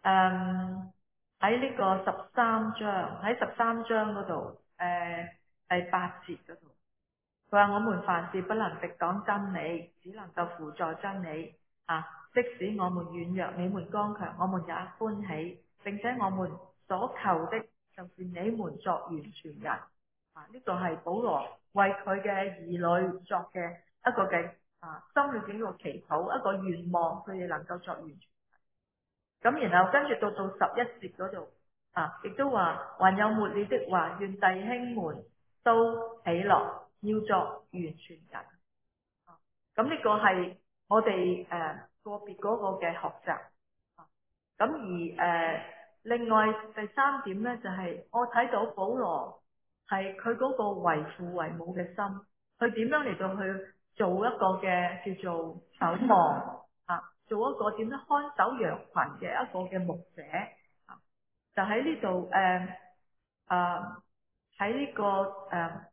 誒喺呢個十三章喺十三章嗰度，誒第八節嗰度，佢話我們凡事不能敵擋真理，只能夠輔助真理。啊，即使我們軟弱，你們剛強，我們也歡喜，並且我們所求的，就是你們作完全人。啊，呢個係保羅為佢嘅兒女作嘅一個嘅啊心裏邊一個祈禱，一個願望，佢哋能夠作完全。咁然後跟住到到十一節嗰度啊，亦都話還有末了的話，願弟兄們都喜樂，要作完全人。啊，咁呢個係我哋誒、呃、個別嗰個嘅學習。啊，咁而誒、呃、另外第三點咧，就係、是、我睇到保羅係佢嗰個為父為母嘅心，佢點樣嚟到去做一個嘅叫做守望。啊，做一個點樣看守羊群嘅一個嘅牧者。啊，就喺呢度誒誒喺呢個誒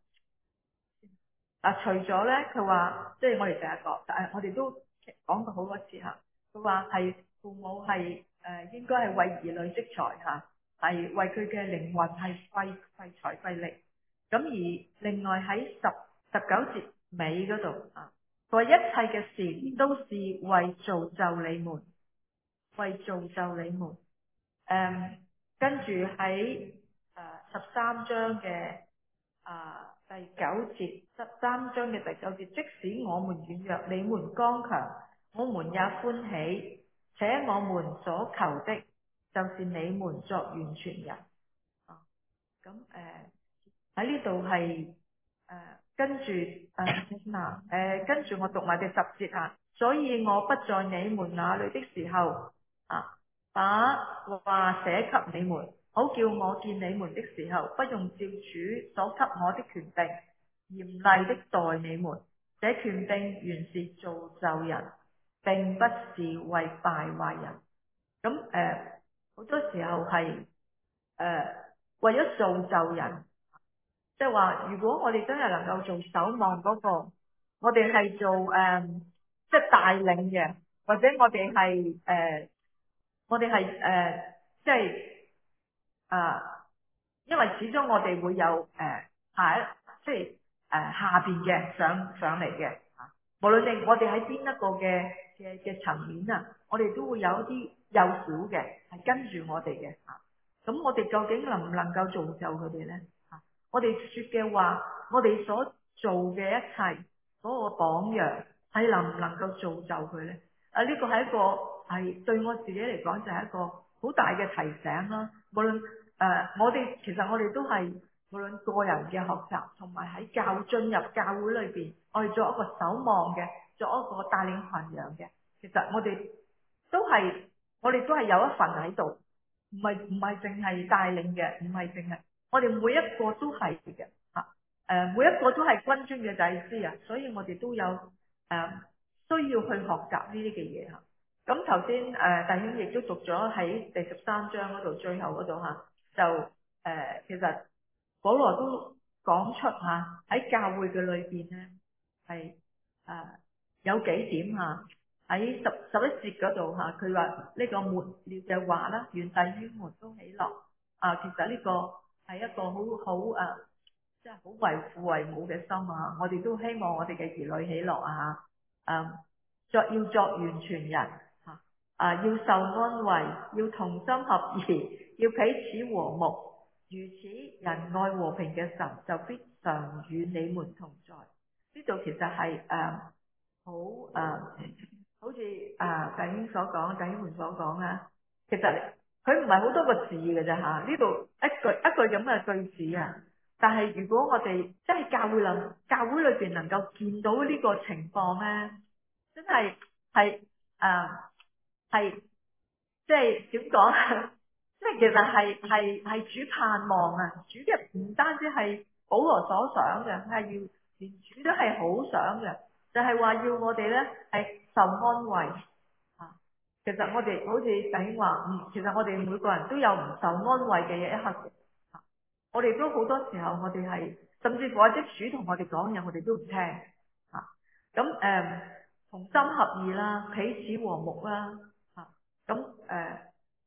啊，除咗咧，佢話即係我哋成日講，誒我哋都講過好多次嚇。佢話係父母係誒、呃、應該係為兒女積財嚇，係為佢嘅靈魂係費費財費力。咁而另外喺十十九節尾嗰度啊。佢話一切嘅事都是為造就你們，為造就你們。誒、嗯，跟住喺誒十三章嘅啊、呃、第九節，十三章嘅第九節，即使我們軟弱，你們剛強，我們也歡喜，且我們所求的，就是你們作完全人。啊，咁誒喺呢度係。誒、呃，跟住誒嗱，誒跟住我讀埋第十節啊，所以我不在你們那裏的時候啊，把話寫給你們，好叫我見你們的時候，不用照主所給我的權柄嚴厲的待你們，這權柄原是造就人，並不是為敗壞人。咁誒，好、呃、多時候係誒、呃、為咗造就人。即係話，如果我哋真係能夠做守望嗰個，我哋係做誒，即係帶領嘅，或者我哋係誒，我哋係誒，即係啊，因為始終我哋會有誒下一，即係誒下邊嘅上上嚟嘅啊。無論你我哋喺邊一個嘅嘅嘅層面啊，我哋都會有一啲幼小嘅係跟住我哋嘅啊。咁我哋究竟能唔能夠造就佢哋咧？我哋說嘅話，我哋所做嘅一切嗰個榜樣，係能唔能夠造就佢呢？啊，呢個係一個係對我自己嚟講就係一個好大嘅提醒啦。無論誒、呃，我哋其實我哋都係無論個人嘅學習，同埋喺教進入教會裏邊，我哋做一個守望嘅，做一個帶領群羊嘅。其實我哋都係，我哋都係有一份喺度，唔係唔係淨係帶領嘅，唔係淨係。我哋每一個都係嘅，吓，誒，每一個都係君尊嘅祭司啊，所以我哋都有誒、呃、需要去學習呢啲嘅嘢吓。咁頭先誒弟兄亦都讀咗喺第十三章嗰度最後嗰度吓，就誒、呃、其實保羅都講出吓喺教會嘅裏邊咧係誒有幾點吓，喺十十一節嗰度吓，佢話呢個末了嘅話啦，願弟兄們都喜樂啊，其實呢、這個。係一個好好誒，即係好為父為母嘅心啊！我哋都希望我哋嘅兒女喜樂啊！誒，作要作完全人吓，啊，要受安慰，要同心合意，要彼此和睦。如此，仁愛和平嘅神就必常與你們同在。呢度其實係誒好誒，好似誒弟兄所講，弟兄們所講啊，其實。佢唔係好多個字嘅啫吓，呢度一句一句咁嘅句子啊。但係如果我哋即係教會能教會裏邊能夠見到呢個情況咧，真係係誒係即係點講？即係其實係係係主盼望啊！主嘅唔單止係保羅所想嘅，係要連主都係好想嘅，就係話要我哋咧係受安慰。其實我哋好似弟兄話，嗯，其實我哋每個人都有唔受安慰嘅一刻，我哋都好多時候我哋係，甚至乎或者主同我哋講嘢，我哋都唔聽，吓，咁誒，同心合意啦，彼此和睦啦，吓，咁誒，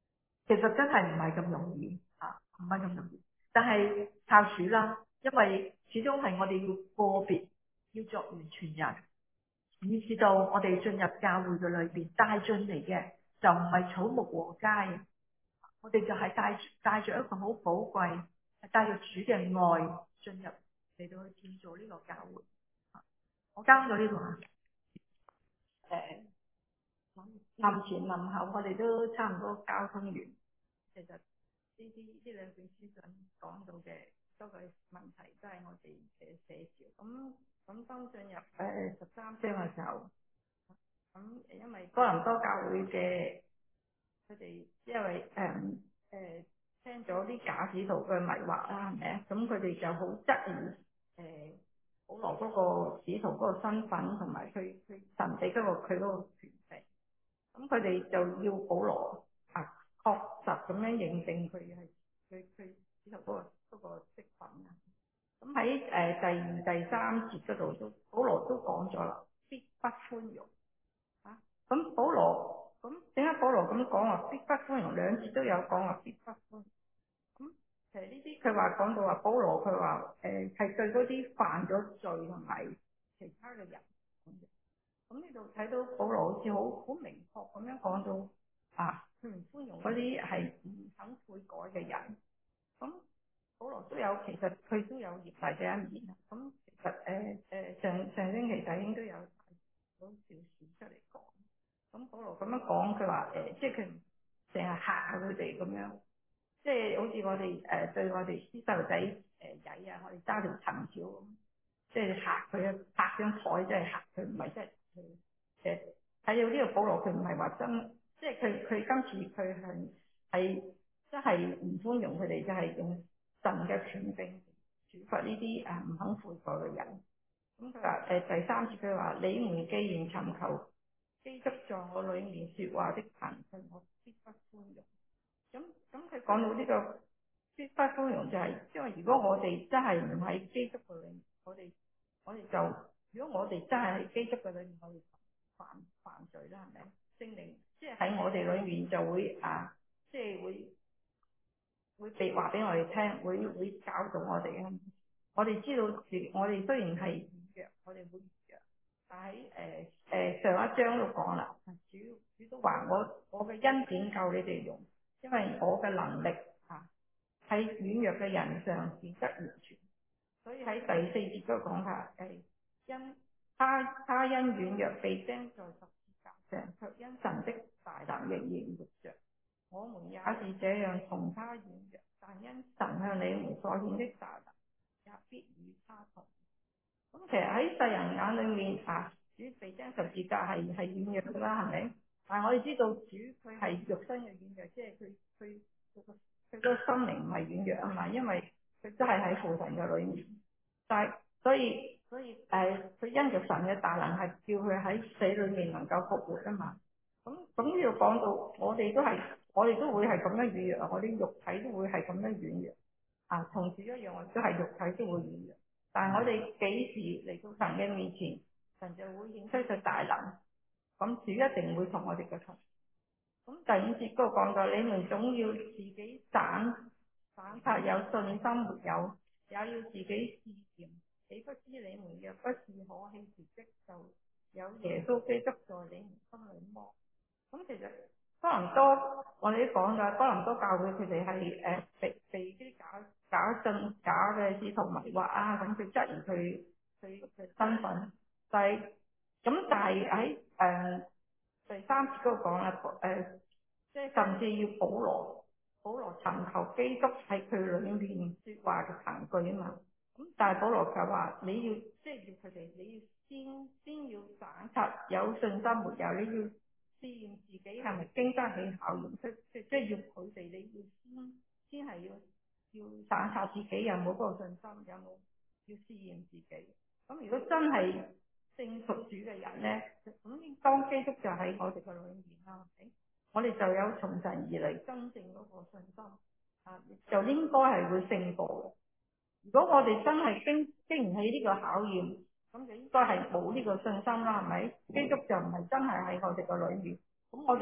其實真係唔係咁容易啊，唔係咁容易。但係靠主啦，因為始終係我哋要個別要作完全人，以至到我哋進入教會嘅裏邊帶進嚟嘅就唔係草木禾秸，我哋就係帶帶着一個好寶貴，係帶着主嘅愛進入嚟到去建造呢個教會。我交到呢度啊，誒，臨前臨後我哋都差唔多交通完。其實呢啲呢兩本書信講到嘅多個問題都係我哋嘅寫照。咁咁當進入誒十三章嘅時候，咁因為哥林多教會嘅佢哋因為誒誒、嗯呃、聽咗啲假使徒嘅迷惑啦，係咪啊？咁佢哋就好質疑誒保羅嗰個使徒嗰個身份，同埋佢佢神俾嗰個佢嗰個權柄。咁佢哋就要保羅啊確實咁樣認定佢係佢佢使徒嗰個嗰個職分啊。咁喺誒第二第三節嗰度都保羅都講咗啦，必不寬容啊。咁保羅咁點解保羅咁講話必不寬容？兩節都有講話必不寬容。咁其實呢啲佢話講到話保羅佢話誒係對嗰啲犯咗罪同埋其他嘅人。咁呢度睇到保羅好似好好明確咁樣講到啊，佢唔寬容嗰啲係唔肯悔改嘅人。咁保羅都有，其實佢都有業大嘅一面啊。咁其實誒誒、呃、上上星期弟兄都有好少事出嚟講。咁保羅咁樣講，佢話誒，即係佢成日嚇佢哋咁樣，即係好似我哋誒、呃、對我哋啲細路仔誒曳啊，我哋揸條藤條咁，即係嚇佢啊，拍張台即係嚇佢，唔係即係誒睇到呢個保羅佢唔係話真，即係佢佢今次佢係係真係唔寬容佢哋，就係用神嘅權柄處罰呢啲誒唔肯悔改嘅人。咁佢話誒第三節佢話：你們既然尋求基督在我裏面說話的憑據，我必不寬容。咁咁佢講到呢個必不寬容就係、是，因為如果我哋真係唔喺基督嘅裏面，我哋我哋就如果我哋真係喺基督嘅裏面，我哋犯犯罪啦，係咪？聖靈即係喺我哋裏面就會啊，即係會會被話俾我哋聽，會會教導我哋啊。我哋知道自我哋雖然係軟弱，我哋會軟弱，但喺誒誒上一章都講啦，主主都話我我嘅恩典夠你哋用，因為我嘅能力啊喺軟弱嘅人上顯得完全。所以喺第四節都講下誒，因他他因軟弱被釘在十字架上，卻因神的大能仍然活着。我們也是這樣，同他軟弱，但因神向你們所顯的大能，也必與他同。咁其實喺世人眼裏面啊，主被釘十字架係係軟弱噶啦，係咪？但係我哋知道主佢係肉身嘅軟弱，即係佢佢佢個佢個心靈唔係軟弱啊嘛，因為佢都係喺父神嘅裏面。但係所以所以誒，佢、呃、因着神嘅大能係叫佢喺死裏面能夠復活啊嘛。咁咁呢度講到我哋都係我哋都會係咁樣軟弱，我哋肉體都會係咁樣軟弱啊，同主一樣，我哋都係肉體都會軟弱。但係我哋幾時嚟到神嘅面前，神就會顯出佢大能，咁主一定會同我哋嘅同。咁第五節嗰個講到，你們總要自己省省察有信心沒有，也要自己試驗，豈不知你們若不是可棄絕的，就有耶穌基督在你們心裏麼？咁其實哥林多我哋都講㗎，哥林多教會佢哋係誒被被啲假假信假嘅使徒迷惑啊，咁佢質疑佢佢嘅身份，但係咁但係喺誒第三節嗰度講啦，誒即係甚至要保羅保羅尋求基督喺佢裏面說話嘅憑據啊嘛，咁但係保羅就話你要即係要佢哋你要先先要省察有信心沒有，你要試驗自己係咪經得起考驗，即即即係要佢哋你要先先係要要省察自己有冇嗰個信心，有冇要試驗自己。咁如果真係聖屬主嘅人咧，咁當基督就喺我哋嘅裏面啦，我哋就有從神而嚟真正嗰個信心啊，就應該係會勝過嘅。如果我哋真係經經唔起呢個考驗，咁就應該係冇呢個信心啦，係咪？基督就唔係真係喺我哋個裏面，咁我哋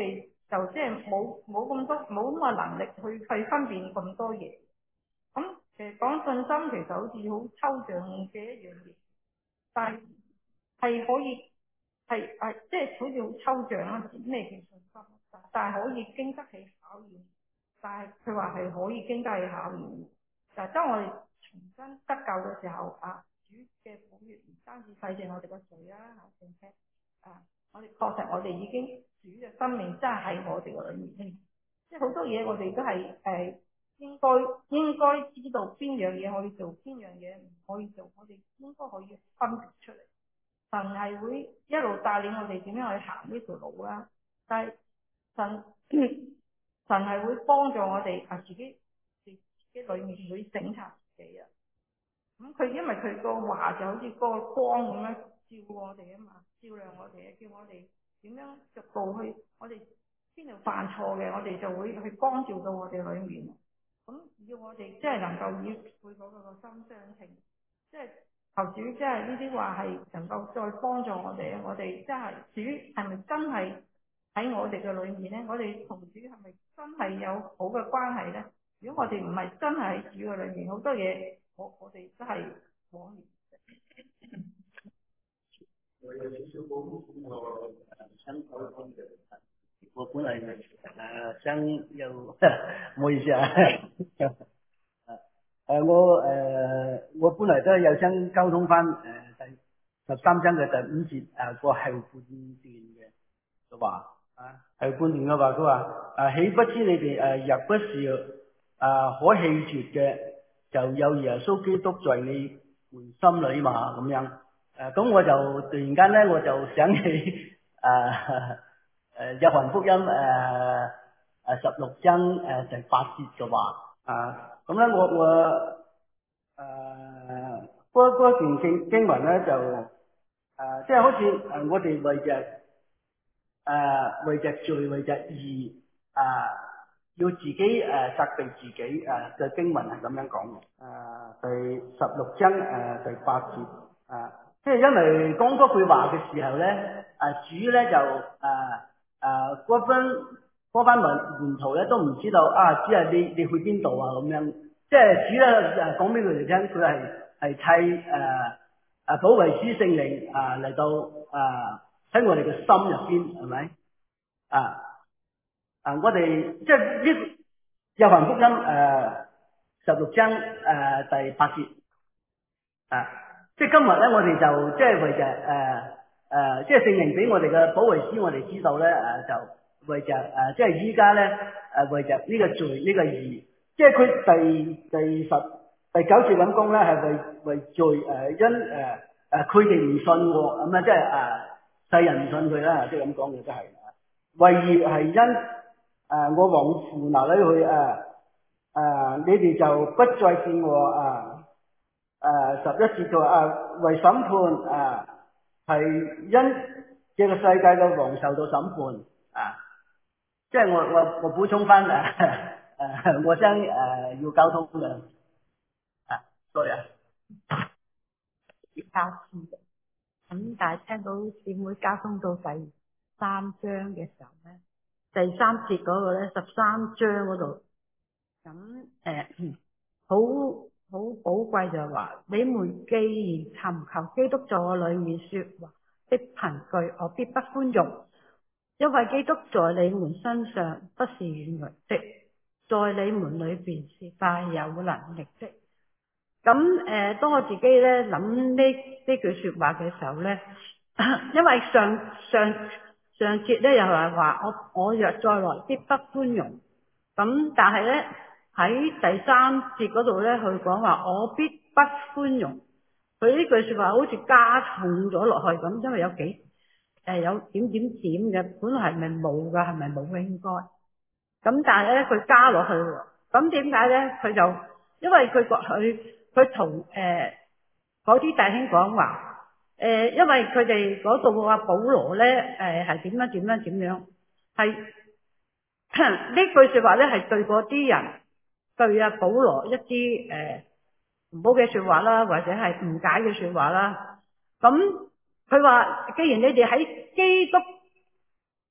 就即係冇冇咁多冇咁嘅能力去去分辨咁多嘢。咁其實講信心其實好似好抽象嘅一樣嘢，但係係可以係係即係好似好抽象啦，咩叫信心？但係可以經得起考驗，但係佢話係可以經得起考驗。但係當我哋重新得救嘅時候，啊，主嘅寶血唔單止洗淨我哋個罪啊，並且啊，我哋確實我哋已經主嘅生命真係喺我哋個裏面。即係好多嘢我哋都係誒、呃、應該應該知道邊樣嘢可以做，邊樣嘢唔可以做，我哋應該可以分別出嚟。神係會一路帶領我哋點樣去行呢條路啦，但係神神係會幫助我哋啊自己自己裏面會省察自己啊。咁、嗯、佢因為佢個話就好似個光咁樣照我哋啊嘛，照亮我哋，叫我哋點樣逐步去，我哋邊度犯錯嘅，我哋就會去光照到我哋裏面。咁、嗯、要我哋即係能夠以配嗰個個心相稱，即係。求主即係呢啲話係能夠再幫助我哋，我哋即係主係咪真係喺我哋嘅裏面咧？我哋同主係咪真係有好嘅關係咧？如果我哋唔係真係喺主嘅裏面，好多嘢我我哋都係枉然。 我有少少補充我想溝通嘅，我本嚟誒想有唔好意思啊。誒我誒我本嚟都有想溝通翻誒第十三章嘅第五節誒個後半段嘅，佢話啊後半段嘅話佢話啊豈不知你哋誒若不是啊可棄絕嘅，就有耶穌基督在你們心裏嘛咁樣。誒咁我就突然間咧我就想起誒誒約翰福音誒誒十六章誒第八節嘅話啊。咁咧，我我誒嗰嗰段經經文咧就誒，即係好似誒我哋為着誒為着罪為着義啊，要自己誒責備自己誒嘅經文係咁樣講嘅。誒第十六章誒第八節啊，即係因為講嗰句話嘅時候咧，誒主咧就誒誒嗰班嗰班門門徒咧都唔知道啊，主係你你去邊度啊咁樣。即係主咧誒講俾佢哋聽，佢係係替誒誒保惠師聖靈啊嚟到啊喺我哋嘅心入邊係咪啊啊我哋即係呢約翰福音誒十六章誒第八節啊，即係今日咧我哋就即係為着誒誒即係聖靈俾我哋嘅保惠師，我哋知道咧誒就為着誒即係依家咧誒為着呢個罪呢個義。即係佢第第十第九節咁講咧，係為為罪誒、呃、因誒誒佢哋唔信我咁啊，即係誒世人唔信佢啦，即係咁講嘅都係。為義係因誒、呃、我往父那裏去誒誒、呃呃，你哋就不再見我啊誒十一節就話誒為審判誒係、呃、因這個世界嘅王受到審判啊，即係我我我補充翻誒。誒，我想誒要溝通嘅，啊，sorry啊， 交通嘅，咁但係聽到點會交通到第三章嘅時候咧？第三節嗰個咧，十三章嗰度，咁誒好好寶貴就係話，你們既然尋求基督在我裏面說話的憑據，我必不寬容，因為基督在你們身上不是軟弱的。在你們裏邊是大有能力的。咁誒、呃，當我自己咧諗呢呢句說話嘅時候咧，因為上上上節咧又係話我我若再來必不寬容。咁但係咧喺第三節嗰度咧，佢講話我必不寬容。佢呢句說話好似加重咗落去咁，因為有幾誒、呃、有點點點嘅，本來係咪冇噶？係咪冇應該？咁但係咧，佢加落去喎。咁點解咧？佢就因為佢個佢佢同誒嗰啲弟兄講話，誒、呃，因為佢哋嗰度話保羅咧，誒係點樣點樣點樣，係呢句說話咧係對嗰啲人對阿保羅一啲誒唔好嘅說話啦，或者係誤解嘅說話啦。咁佢話，既然你哋喺基督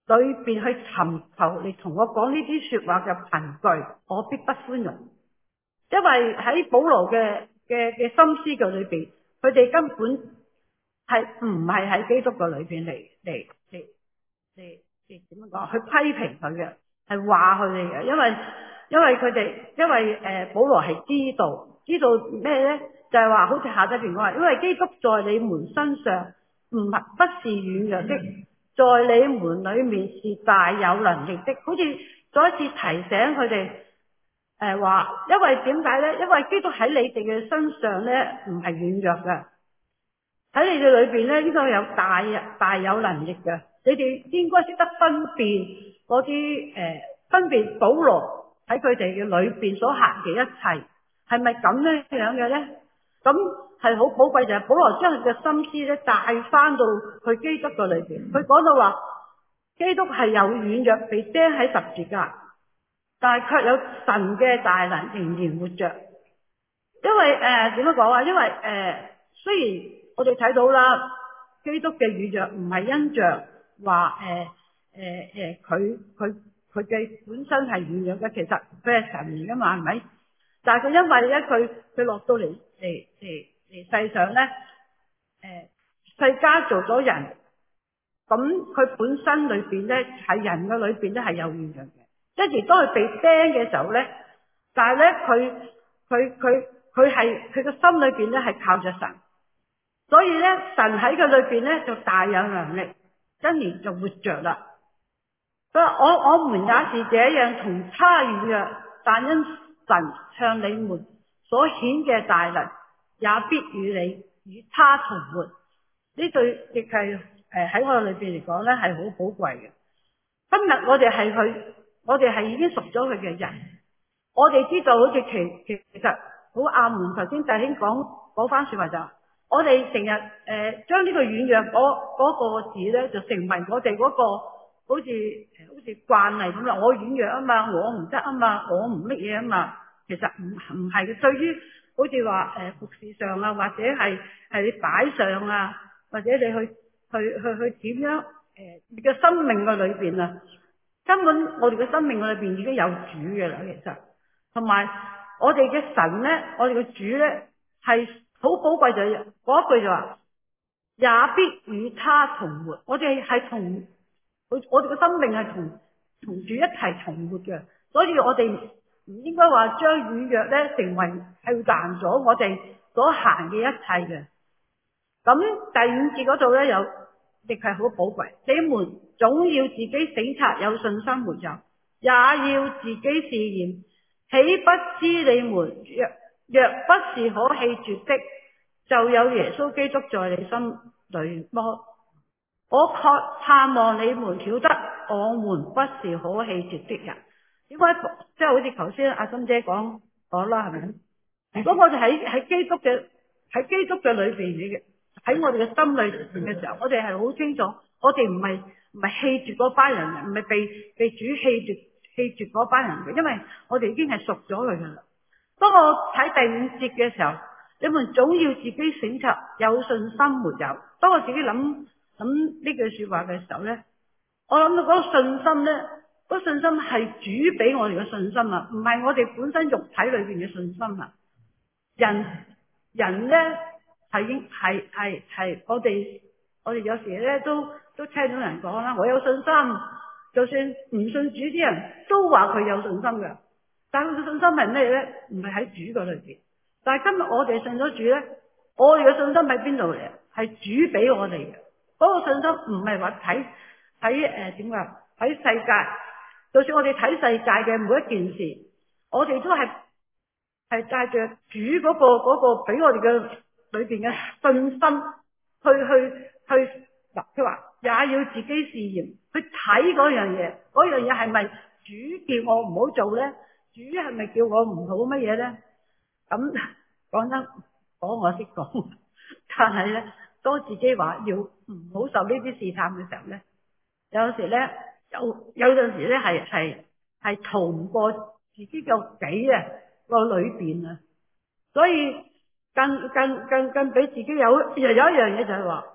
裏邊去尋求你同我講呢啲說話嘅憑據，我必不寬容。因為喺保羅嘅嘅嘅心思嘅裏邊，佢哋根本係唔係喺基督嘅裏邊嚟嚟嚟嚟嚟點樣講？去批評佢嘅，係話佢哋嘅。因為因為佢哋因為誒、呃、保羅係知道知道咩咧？就係、是、話好似下低邊講話，因為基督在你們身上唔係不是軟弱的，在你們裏面是大有能力的。好似再一次提醒佢哋。誒話，因為點解咧？因為基督喺你哋嘅身上咧，唔係軟弱嘅，喺你哋裏邊咧，應該有大大有能力嘅。你哋應該識得分辨嗰啲誒，分辨保羅喺佢哋嘅裏邊所行嘅一切，係咪咁樣樣嘅咧？咁係好寶貴，就係保羅將佢嘅心思咧帶翻到去基督嘅裏邊。佢講到話，基督係有軟弱，被釘喺十字架。但係卻有神嘅大能仍然活着，因為誒點樣講啊？因為誒、呃、雖然我哋睇到啦，基督嘅軟弱唔係因着話誒誒誒佢佢佢嘅本身係軟弱嘅，其實佢係神嚟噶嘛，係咪？但係佢因為咧佢佢落到嚟嚟嚟嚟世上咧，誒、呃、世間做咗人，咁佢本身裏邊咧喺人嘅裏邊咧係有軟弱嘅。即係當佢被釘嘅時候咧，但係咧佢佢佢佢係佢個心裏邊咧係靠着神，所以咧神喺佢裏邊咧就大有能力，跟住就活着啦。佢話我我們也是這樣，同他軟弱，但因神向你們所顯嘅大能，也必與你與他同活。呢句亦係誒喺我裏邊嚟講咧係好寶貴嘅。今日我哋係佢。我哋係已經熟咗佢嘅人，我哋知道好似其其實好阿門。頭先弟兄講嗰番說話就，我哋成日誒將呢個軟弱嗰嗰、嗰個字咧，就成為我哋嗰、嗰個好似誒好似慣例咁啦。我軟弱啊嘛，我唔得啊嘛，我唔乜嘢啊嘛。其實唔唔係嘅，對於好似話誒服侍上啊，或者係係你擺上啊，或者你去去去去點樣誒、呃、你嘅生命嘅裏邊啊。根本我哋嘅生命裏邊已經有主嘅啦，其實同埋我哋嘅神咧，我哋嘅主咧係好寶貴，就嗰一句就話，也必與他同活。我哋係同我我哋嘅生命係同同主一齊同活嘅，所以我哋唔應該話將軟弱咧成為係攔咗我哋所行嘅一切嘅。咁第五節嗰度咧有亦係好寶貴，你們總要自己省察有信心沒有，也要自己試驗，豈不知你們若若不是可棄絕的，就有耶穌基督在你心裏麼？我確盼望你們曉得，我們不是可棄絕的人。點解即係好似頭先阿心姐講講啦，係咪？如果我哋喺喺基督嘅喺基督嘅裏邊嘅喺我哋嘅心裏邊嘅時候，我哋係好清楚，我哋唔係唔係棄絕嗰班人，唔係被被主棄絕棄絕嗰班人嘅，因為我哋已經係屬咗佢噶啦。當我睇第五節嘅時候，你們總要自己省察有信心沒有。當我自己諗諗呢句說話嘅時候咧，我諗到嗰個信心咧，嗰個信心係主俾我哋嘅信心啊，唔係我哋本身肉體裏邊嘅信心啊。人人咧係應係係係我哋我哋有時咧都都聽到人講啦，我有信心，就算唔信主啲人都話佢有信心嘅。但係佢嘅信心係咩咧？唔係喺主嗰裏邊。但係今日我哋信咗主咧，我哋嘅信心喺邊度嚟？係主俾我哋嘅。嗰個信心唔係話睇睇誒點講？睇世界，就算我哋睇世界嘅每一件事，我哋都係係帶着主嗰個嗰個俾我哋嘅裏邊嘅信心去去去嗱，佢話也要自己試驗，去睇嗰樣嘢，嗰樣嘢係咪主叫我唔好做咧？主係咪叫我唔好乜嘢咧？咁講真，講我識講，但係咧，當自己話要唔好受呢啲試探嘅時候咧，有時咧有有陣時咧係係係逃唔過自己個己啊個裏邊啊，所以更更更更俾自己有又有一樣嘢就係話，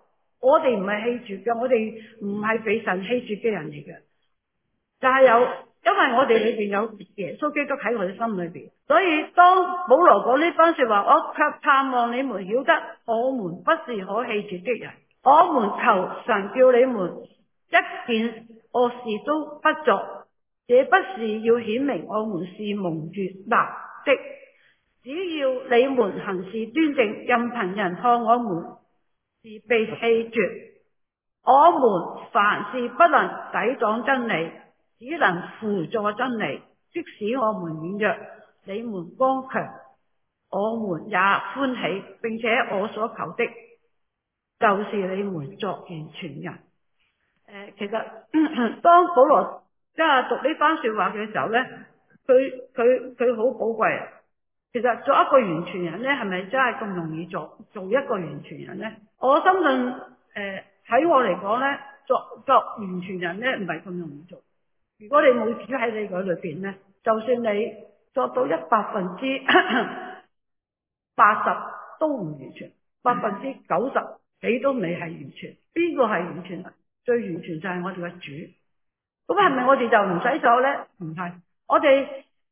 我哋唔係棄絕嘅，我哋唔係被神棄絕嘅人嚟嘅，就係有，因為我哋裏邊有耶穌基督喺我哋心裏邊，所以當保羅講呢番說話，我卻盼望你們曉得，我們不是可棄絕的人，我們求神叫你們一件惡事都不作，這不是要顯明我們是蒙悅納的，只要你們行事端正，任憑人看我們是被棄絕，我們凡事不能抵擋真理，只能輔助真理。即使我們軟弱，你們剛強，我們也歡喜，並且我所求的，就是你們作完全人。誒、呃，其實當保羅即係讀呢番說話嘅時候呢，佢佢佢好寶貴啊！其實做一個完全人呢，係咪真係咁容易做做一個完全人呢？我相信誒喺我嚟講呢，作作完全人呢，唔係咁容易做。如果你冇主喺你嗰裏邊呢，就算你作到一百分之八十都唔完全，百分之九十你都未係完全。邊個係完全人？最完全就係我哋嘅主。咁係咪我哋就唔使做呢？唔係，我哋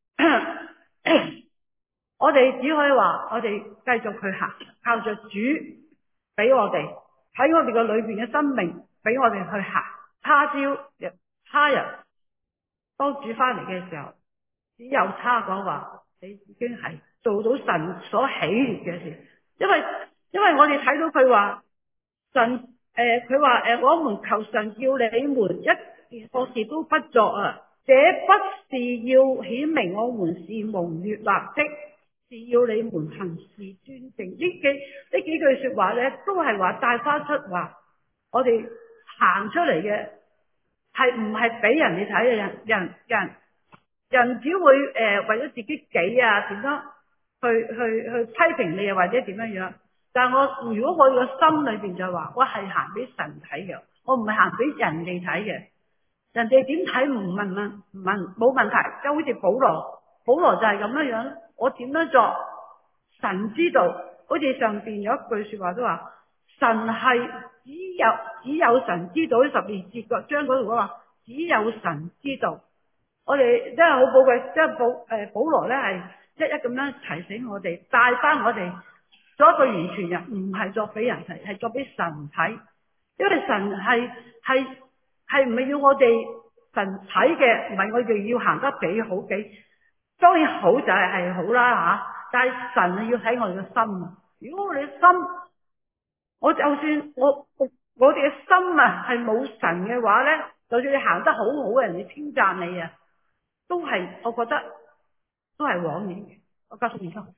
我哋只可以話，我哋繼續去行，靠着主俾我哋喺我哋嘅裏邊嘅生命，俾我哋去行。他朝他日當主翻嚟嘅時候，只有他講話，你已經係做到神所喜悅嘅事。因為因為我哋睇到佢話神誒，佢話誒，我們求神叫你們一件惡事都不作啊，這不是要顯明我們是蒙悅納的，是要你們行事端正。呢幾呢幾句說話咧，都係話帶翻出話，我哋行出嚟嘅係唔係俾人哋睇嘅，人人人人只會誒、呃、為咗自己己啊，點樣去去去批評你啊，或者點樣樣。但係我如果我個心裏邊就話，我係行俾神睇嘅，我唔係行俾人哋睇嘅。人哋點睇唔問問唔問冇問題，就好似保羅，保羅就係咁樣樣。我點樣做，神知道。好似上邊有一句說話都話，神係只有只有神知道。呢十二節個章嗰度講話，只有神知道。我哋真係好寶貴，即係保誒保羅咧係一一咁樣提醒我哋，帶翻我哋做一個完全人，唔係作俾人睇，係作俾神睇。因為神係係係唔係要我哋神睇嘅，唔係我哋要行得幾好幾，當然好就係係好啦吓，但係神要睇我哋嘅心。如果我哋嘅心，我就算我我哋嘅心啊係冇神嘅話咧，就算你行得好好嘅，人哋稱讚你啊，都係我覺得都係枉然嘅。我交俾你啦。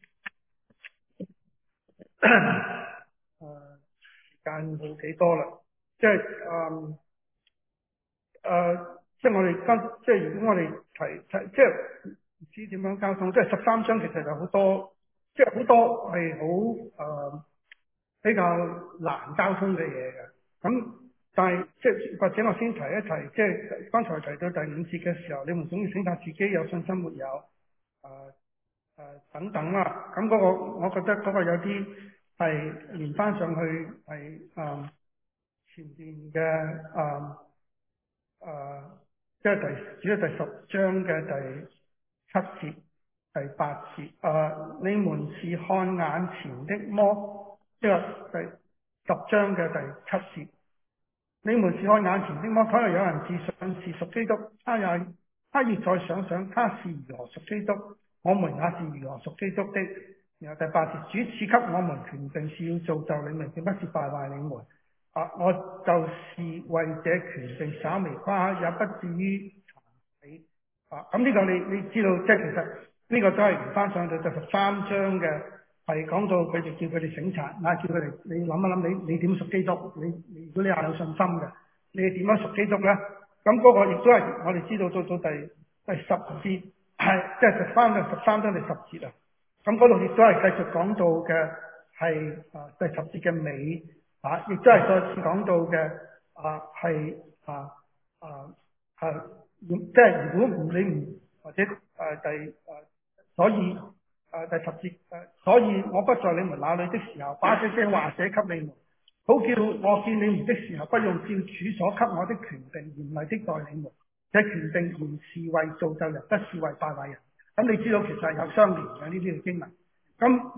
誒，時間冇幾多啦，即係誒誒，即係我哋今即係如果我哋提提，即係唔知點樣交通，即係十三章其實有好多，即係好多係好誒比較難交通嘅嘢嘅。咁但係即係或者我先提一提，即係剛才提到第五節嘅時候，你們總要省察自己有信心沒有？誒、呃、誒、呃、等等啦。咁嗰個我覺得嗰個有啲係連翻上去係誒、呃、前邊嘅誒誒，即係第只係第十章嘅第七節、第八節。誒、呃，你們是看眼前的麼？即係第十章嘅第七節。你們是看眼前的麼？倘若有人自信是屬基督，他也他要再想想他是如何屬基督，我們也是如何屬基督的。然後第八節，主賜給我們權柄，是要造就你們，並不是敗壞你們。啊，我就是為這權柄稍微誇，也不至於殘死。啊，咁呢個你你知道，即係其實呢個都係連翻上到第十三章嘅。係講到佢哋叫佢哋省察，啊叫佢哋你諗一諗，你你點屬基督？你你如果你係有信心嘅，你點樣屬基督咧？咁嗰個亦都係我哋知道到到第第十節，係即係翻到十三章第十節啊。咁嗰度亦都係繼續講到嘅係啊第十節嘅尾啊，亦都係再次講到嘅啊係啊啊啊，即係如果唔你唔或者誒、啊、第誒、啊、所以。誒、呃，第十節誒，所以我不在你們那裏的時候，把這些話寫給你們， 好叫我見你們的時候，不用照主所給我的權柄嚴厲的待你們。這權柄原是為造就人，不是為敗壞人。咁你知道其實係有相連嘅呢啲嘅經文。咁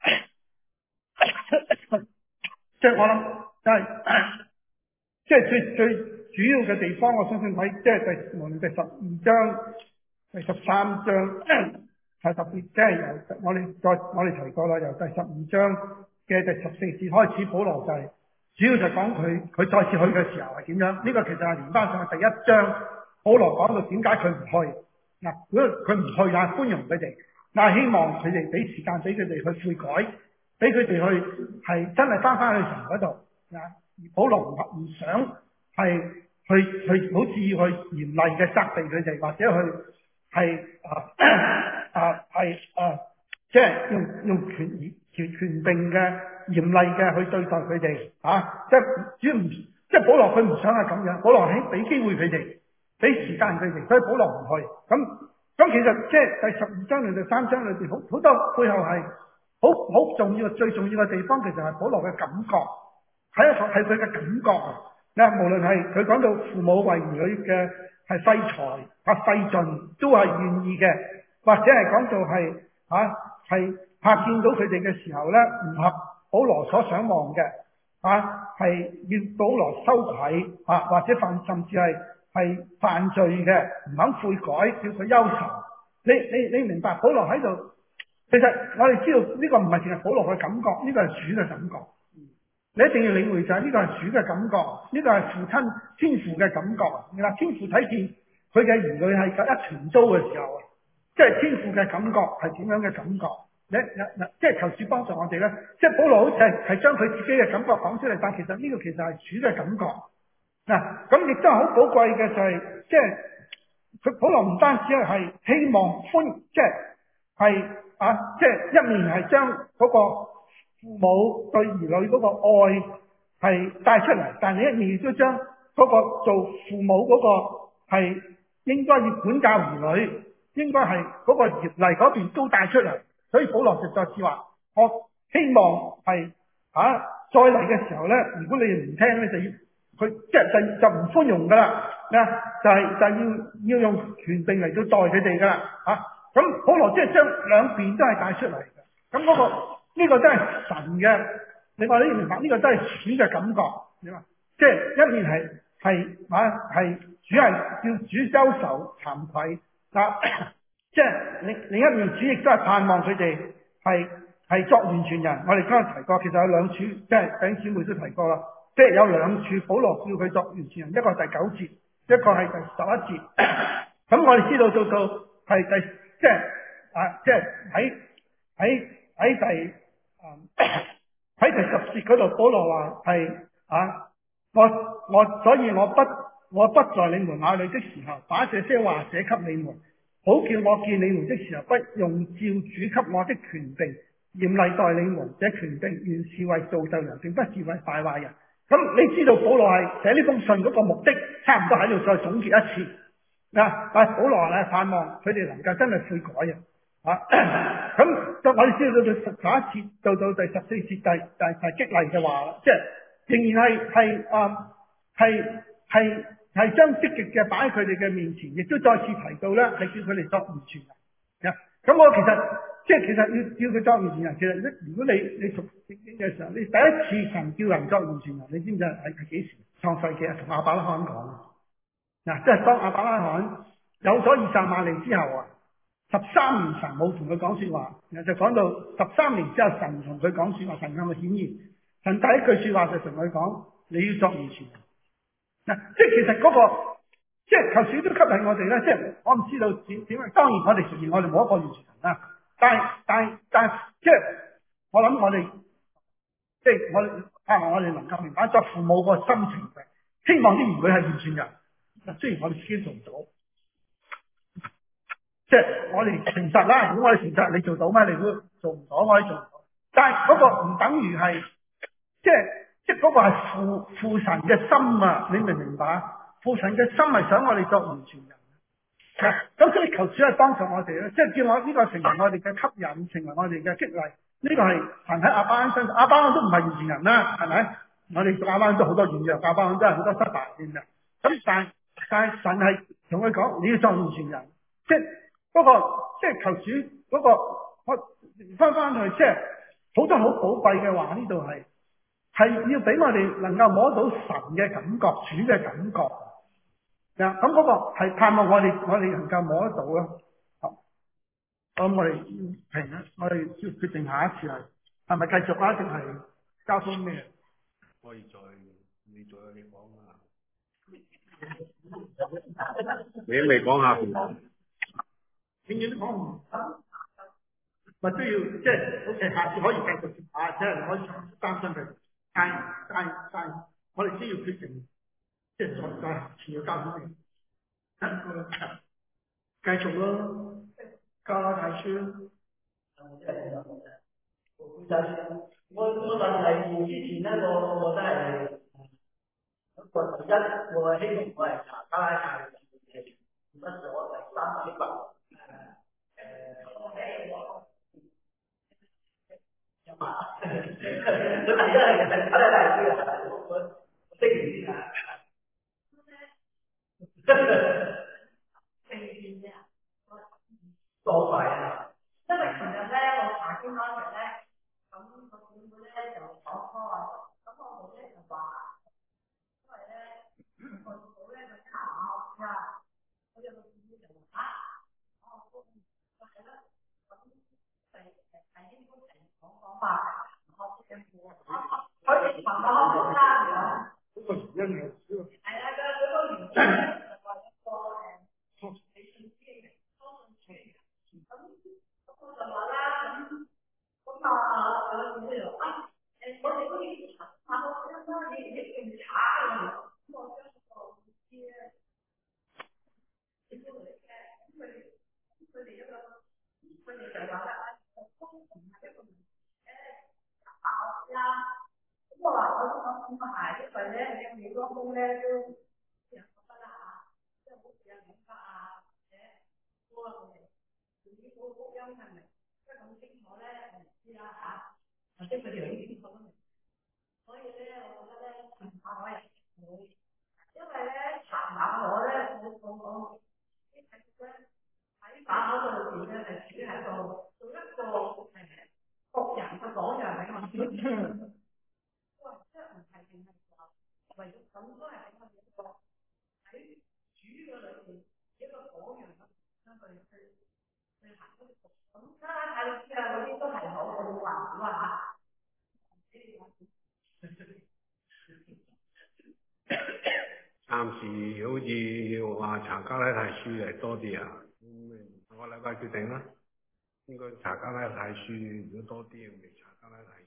即係我諗，就係即係最最主要嘅地方，我相信喺即係第無論第十二章、第十三章，係特別即係由我哋再我哋提過啦，由第十二章嘅第十四節開始，保羅就係、是、主要就講佢佢再次去嘅時候係點樣？呢、這個其實係連翻上去第一章，保羅講到點解佢唔去嗱，如果佢唔去啊，寬容佢哋，但係希望佢哋俾時間俾佢哋去悔改。俾佢哋去係真係翻返去神嗰度，啊！而保羅唔唔想係去去好似要去嚴厲嘅責備佢哋，或者去係啊啊係啊，即係用用權權權柄嘅嚴厲嘅去對待佢哋啊！即係主要唔即係保羅佢唔想係咁樣，保羅係俾機會佢哋，俾時間佢哋，所以保羅唔去。咁咁其實即係第十二章同第三章裏邊好好多背後係。好好重要，最重要嘅地方其實係保羅嘅感覺，係一個係佢嘅感覺啊！嗱，無論係佢講到父母為兒女嘅係費財啊費盡，都係願意嘅，或者係講到係啊係嚇見到佢哋嘅時候咧，唔合保羅所想望嘅啊，係要保羅羞愧啊，或者犯甚至係係犯罪嘅，唔肯悔改，叫佢憂愁。你你你明白保羅喺度？其實我哋知道呢個唔係淨係保羅嘅感覺，呢個係主嘅感覺。你一定要領會就係呢個係主嘅感覺，呢個係父親天父嘅感覺。你話天父睇見佢嘅兒女係一團糟嘅時候啊，即係天父嘅感覺係點樣嘅感覺？你你即係求主幫助我哋咧。即係保羅好似係係將佢自己嘅感覺講出嚟，但其實呢個其實係主嘅感覺。嗱，咁亦都係好寶貴嘅就係即係佢保羅唔單止係希望歡，即係係。啊，即係一面係將嗰個父母對兒女嗰個愛係帶出嚟，但係一面亦都將嗰個做父母嗰個係應該要管教兒女，應該係嗰個嚴厲嗰邊都帶出嚟。所以保羅就再次話：我希望係啊，再嚟嘅時候咧，如果你哋唔聽咧，就要佢即係就就唔寬容噶啦，啊，就係、是、就係、是、要要用權柄嚟到待佢哋噶啦，啊。咁保羅即係將兩邊都係帶出嚟嘅，咁嗰、那個呢、這個真係神嘅，你話你明白呢、這個真係主嘅感覺，你話即係一面係係啊係主係叫主憂愁慚愧，啊即係另另一面主亦都係盼望佢哋係係作完全人。我哋剛才提過，其實有兩處，即係弟兄姊妹都提過啦，即係有兩處保羅叫佢作完全人，一個係第九節，一個係第十一節。咁我哋知道到到係第。即係啊！即係喺喺喺第喺、嗯、第十節嗰度，保羅話係啊，我我所以我不我不在你們那裏的時候，把這些話寫給你們，好叫我見你們的時候，不用照主給我的權柄嚴厲待你們。這權柄原是為造就人，並不是為敗壞人。咁你知道保羅係寫呢封信嗰個目的，差唔多喺度再總結一次。嗱，但係保羅咧盼望佢哋能夠真係悔改啊！咁就我哋知道到第十一節到到第十四節，第第係激勵嘅話啦，即係仍然係係啊係係係將積極嘅擺喺佢哋嘅面前，亦都再次提到咧係叫佢哋作完全人。咁我其實即係其實要叫佢作完全人，其實如果你你讀聖經嘅時候，你第一次神叫人作完全人，你知唔知係係幾時？創世記啊，同亞伯拉罕講。嗱，即係當亞伯拉罕有咗以撒瑪利之後啊，十三年神冇同佢講說話，然後就講到十三年之後神同佢講說話，神向佢顯現，神第一句說話就同佢講：你要作完全人。嗱，即係其實嗰、那個即係求主都吸引我哋咧，即係我唔知道點點樣。當然我哋仍然我哋冇一個完全人啦，但係但係但係即係我諗我哋即係我啊我哋能夠明白作父母個心情嘅，希望啲兒女係完全人。雖然我哋自己做唔到，即係我哋誠實啦。如果我哋誠實，你做到咩？你都做唔到，我哋做唔到。但係嗰個唔等於係，即係即係嗰個係父父神嘅心啊！你明唔明白？父神嘅心係想我哋作完全人。咁所以求主係幫助我哋咧，即係叫我呢個成為我哋嘅吸引，成為我哋嘅激勵。呢個係神喺亞伯蘭身上，亞伯蘭都唔係完全人啦，係咪？ 我哋教班都好多軟弱，教班都係好多失敗添嘅。咁但但係神係同佢講，你要做完全人，即係嗰個即係求主嗰個，我翻翻去即係好多好寶貴嘅話，呢度係係要俾我哋能夠摸到神嘅感覺、主嘅感覺。啊，咁嗰個係盼望我哋我哋能夠摸得到咯。好，咁我哋停啦，我哋要決定下一次係係咪繼續啊，定係交通咩？ 可以再你再你講啊，你都未講下邊， 永遠都講唔得，咪都要即係 OK，下次可以繼續啊，即係可以擔心佢，但但但我哋先要決定，即係再再下次要交通咩？繼續咯，加拉太書。 我我問題之前咧，我我覺得係個第一，我希望我係查加拉太書嘅，唔得咗第三幾筆誒誒，佢第一係係加拉太書啊，我我我識唔知啊。多快啊！因為琴日咧，我查經嗰陣咧，咁個姊妹咧就講開，咁我哋咧就話，因為咧個組咧就查學㗎，我有個姊妹就話嚇，我我係啦，咁係係係應該係講講話學嘅課，佢哋尋日學咗三樣， 嗰個原因係係啦，佢嗰個原因咧就話一個誒你信知嘅多信傳。咁咁我就話啦，咁咁啊有個姊妹就啊誒，我哋嗰啲查下學生啦，你你勁查嘅，咁我將個意思咧，亦都嚟嘅，咁佢哋佢哋一個佢哋就話啦，都唔係一個誒查學啦，咁我話我我咁啊係，因為咧你好多工咧都有覺得啦嚇，即係好似有諗法啊，或者多佢哋。呢個福音係咪即係咁清楚咧？我唔知啦嚇，或者佢哋好清楚都明。所以咧，我覺得咧，查下我係會，因為咧查下我咧，我我我啲睇咧喺把口嗰裏邊咧係主係做做一個誒僕人嘅榜樣俾我哋。喂，即係唔係淨係話為咗咁都係俾我哋一個喺主嘅裏邊一個榜樣咁相對去。咁加拉太書啊嗰啲都係好，我冇話唔話暫時好似話查加拉太書係多啲啊，咁下個禮拜決定啦。應該查加拉太書如果多啲，咪查加拉太書。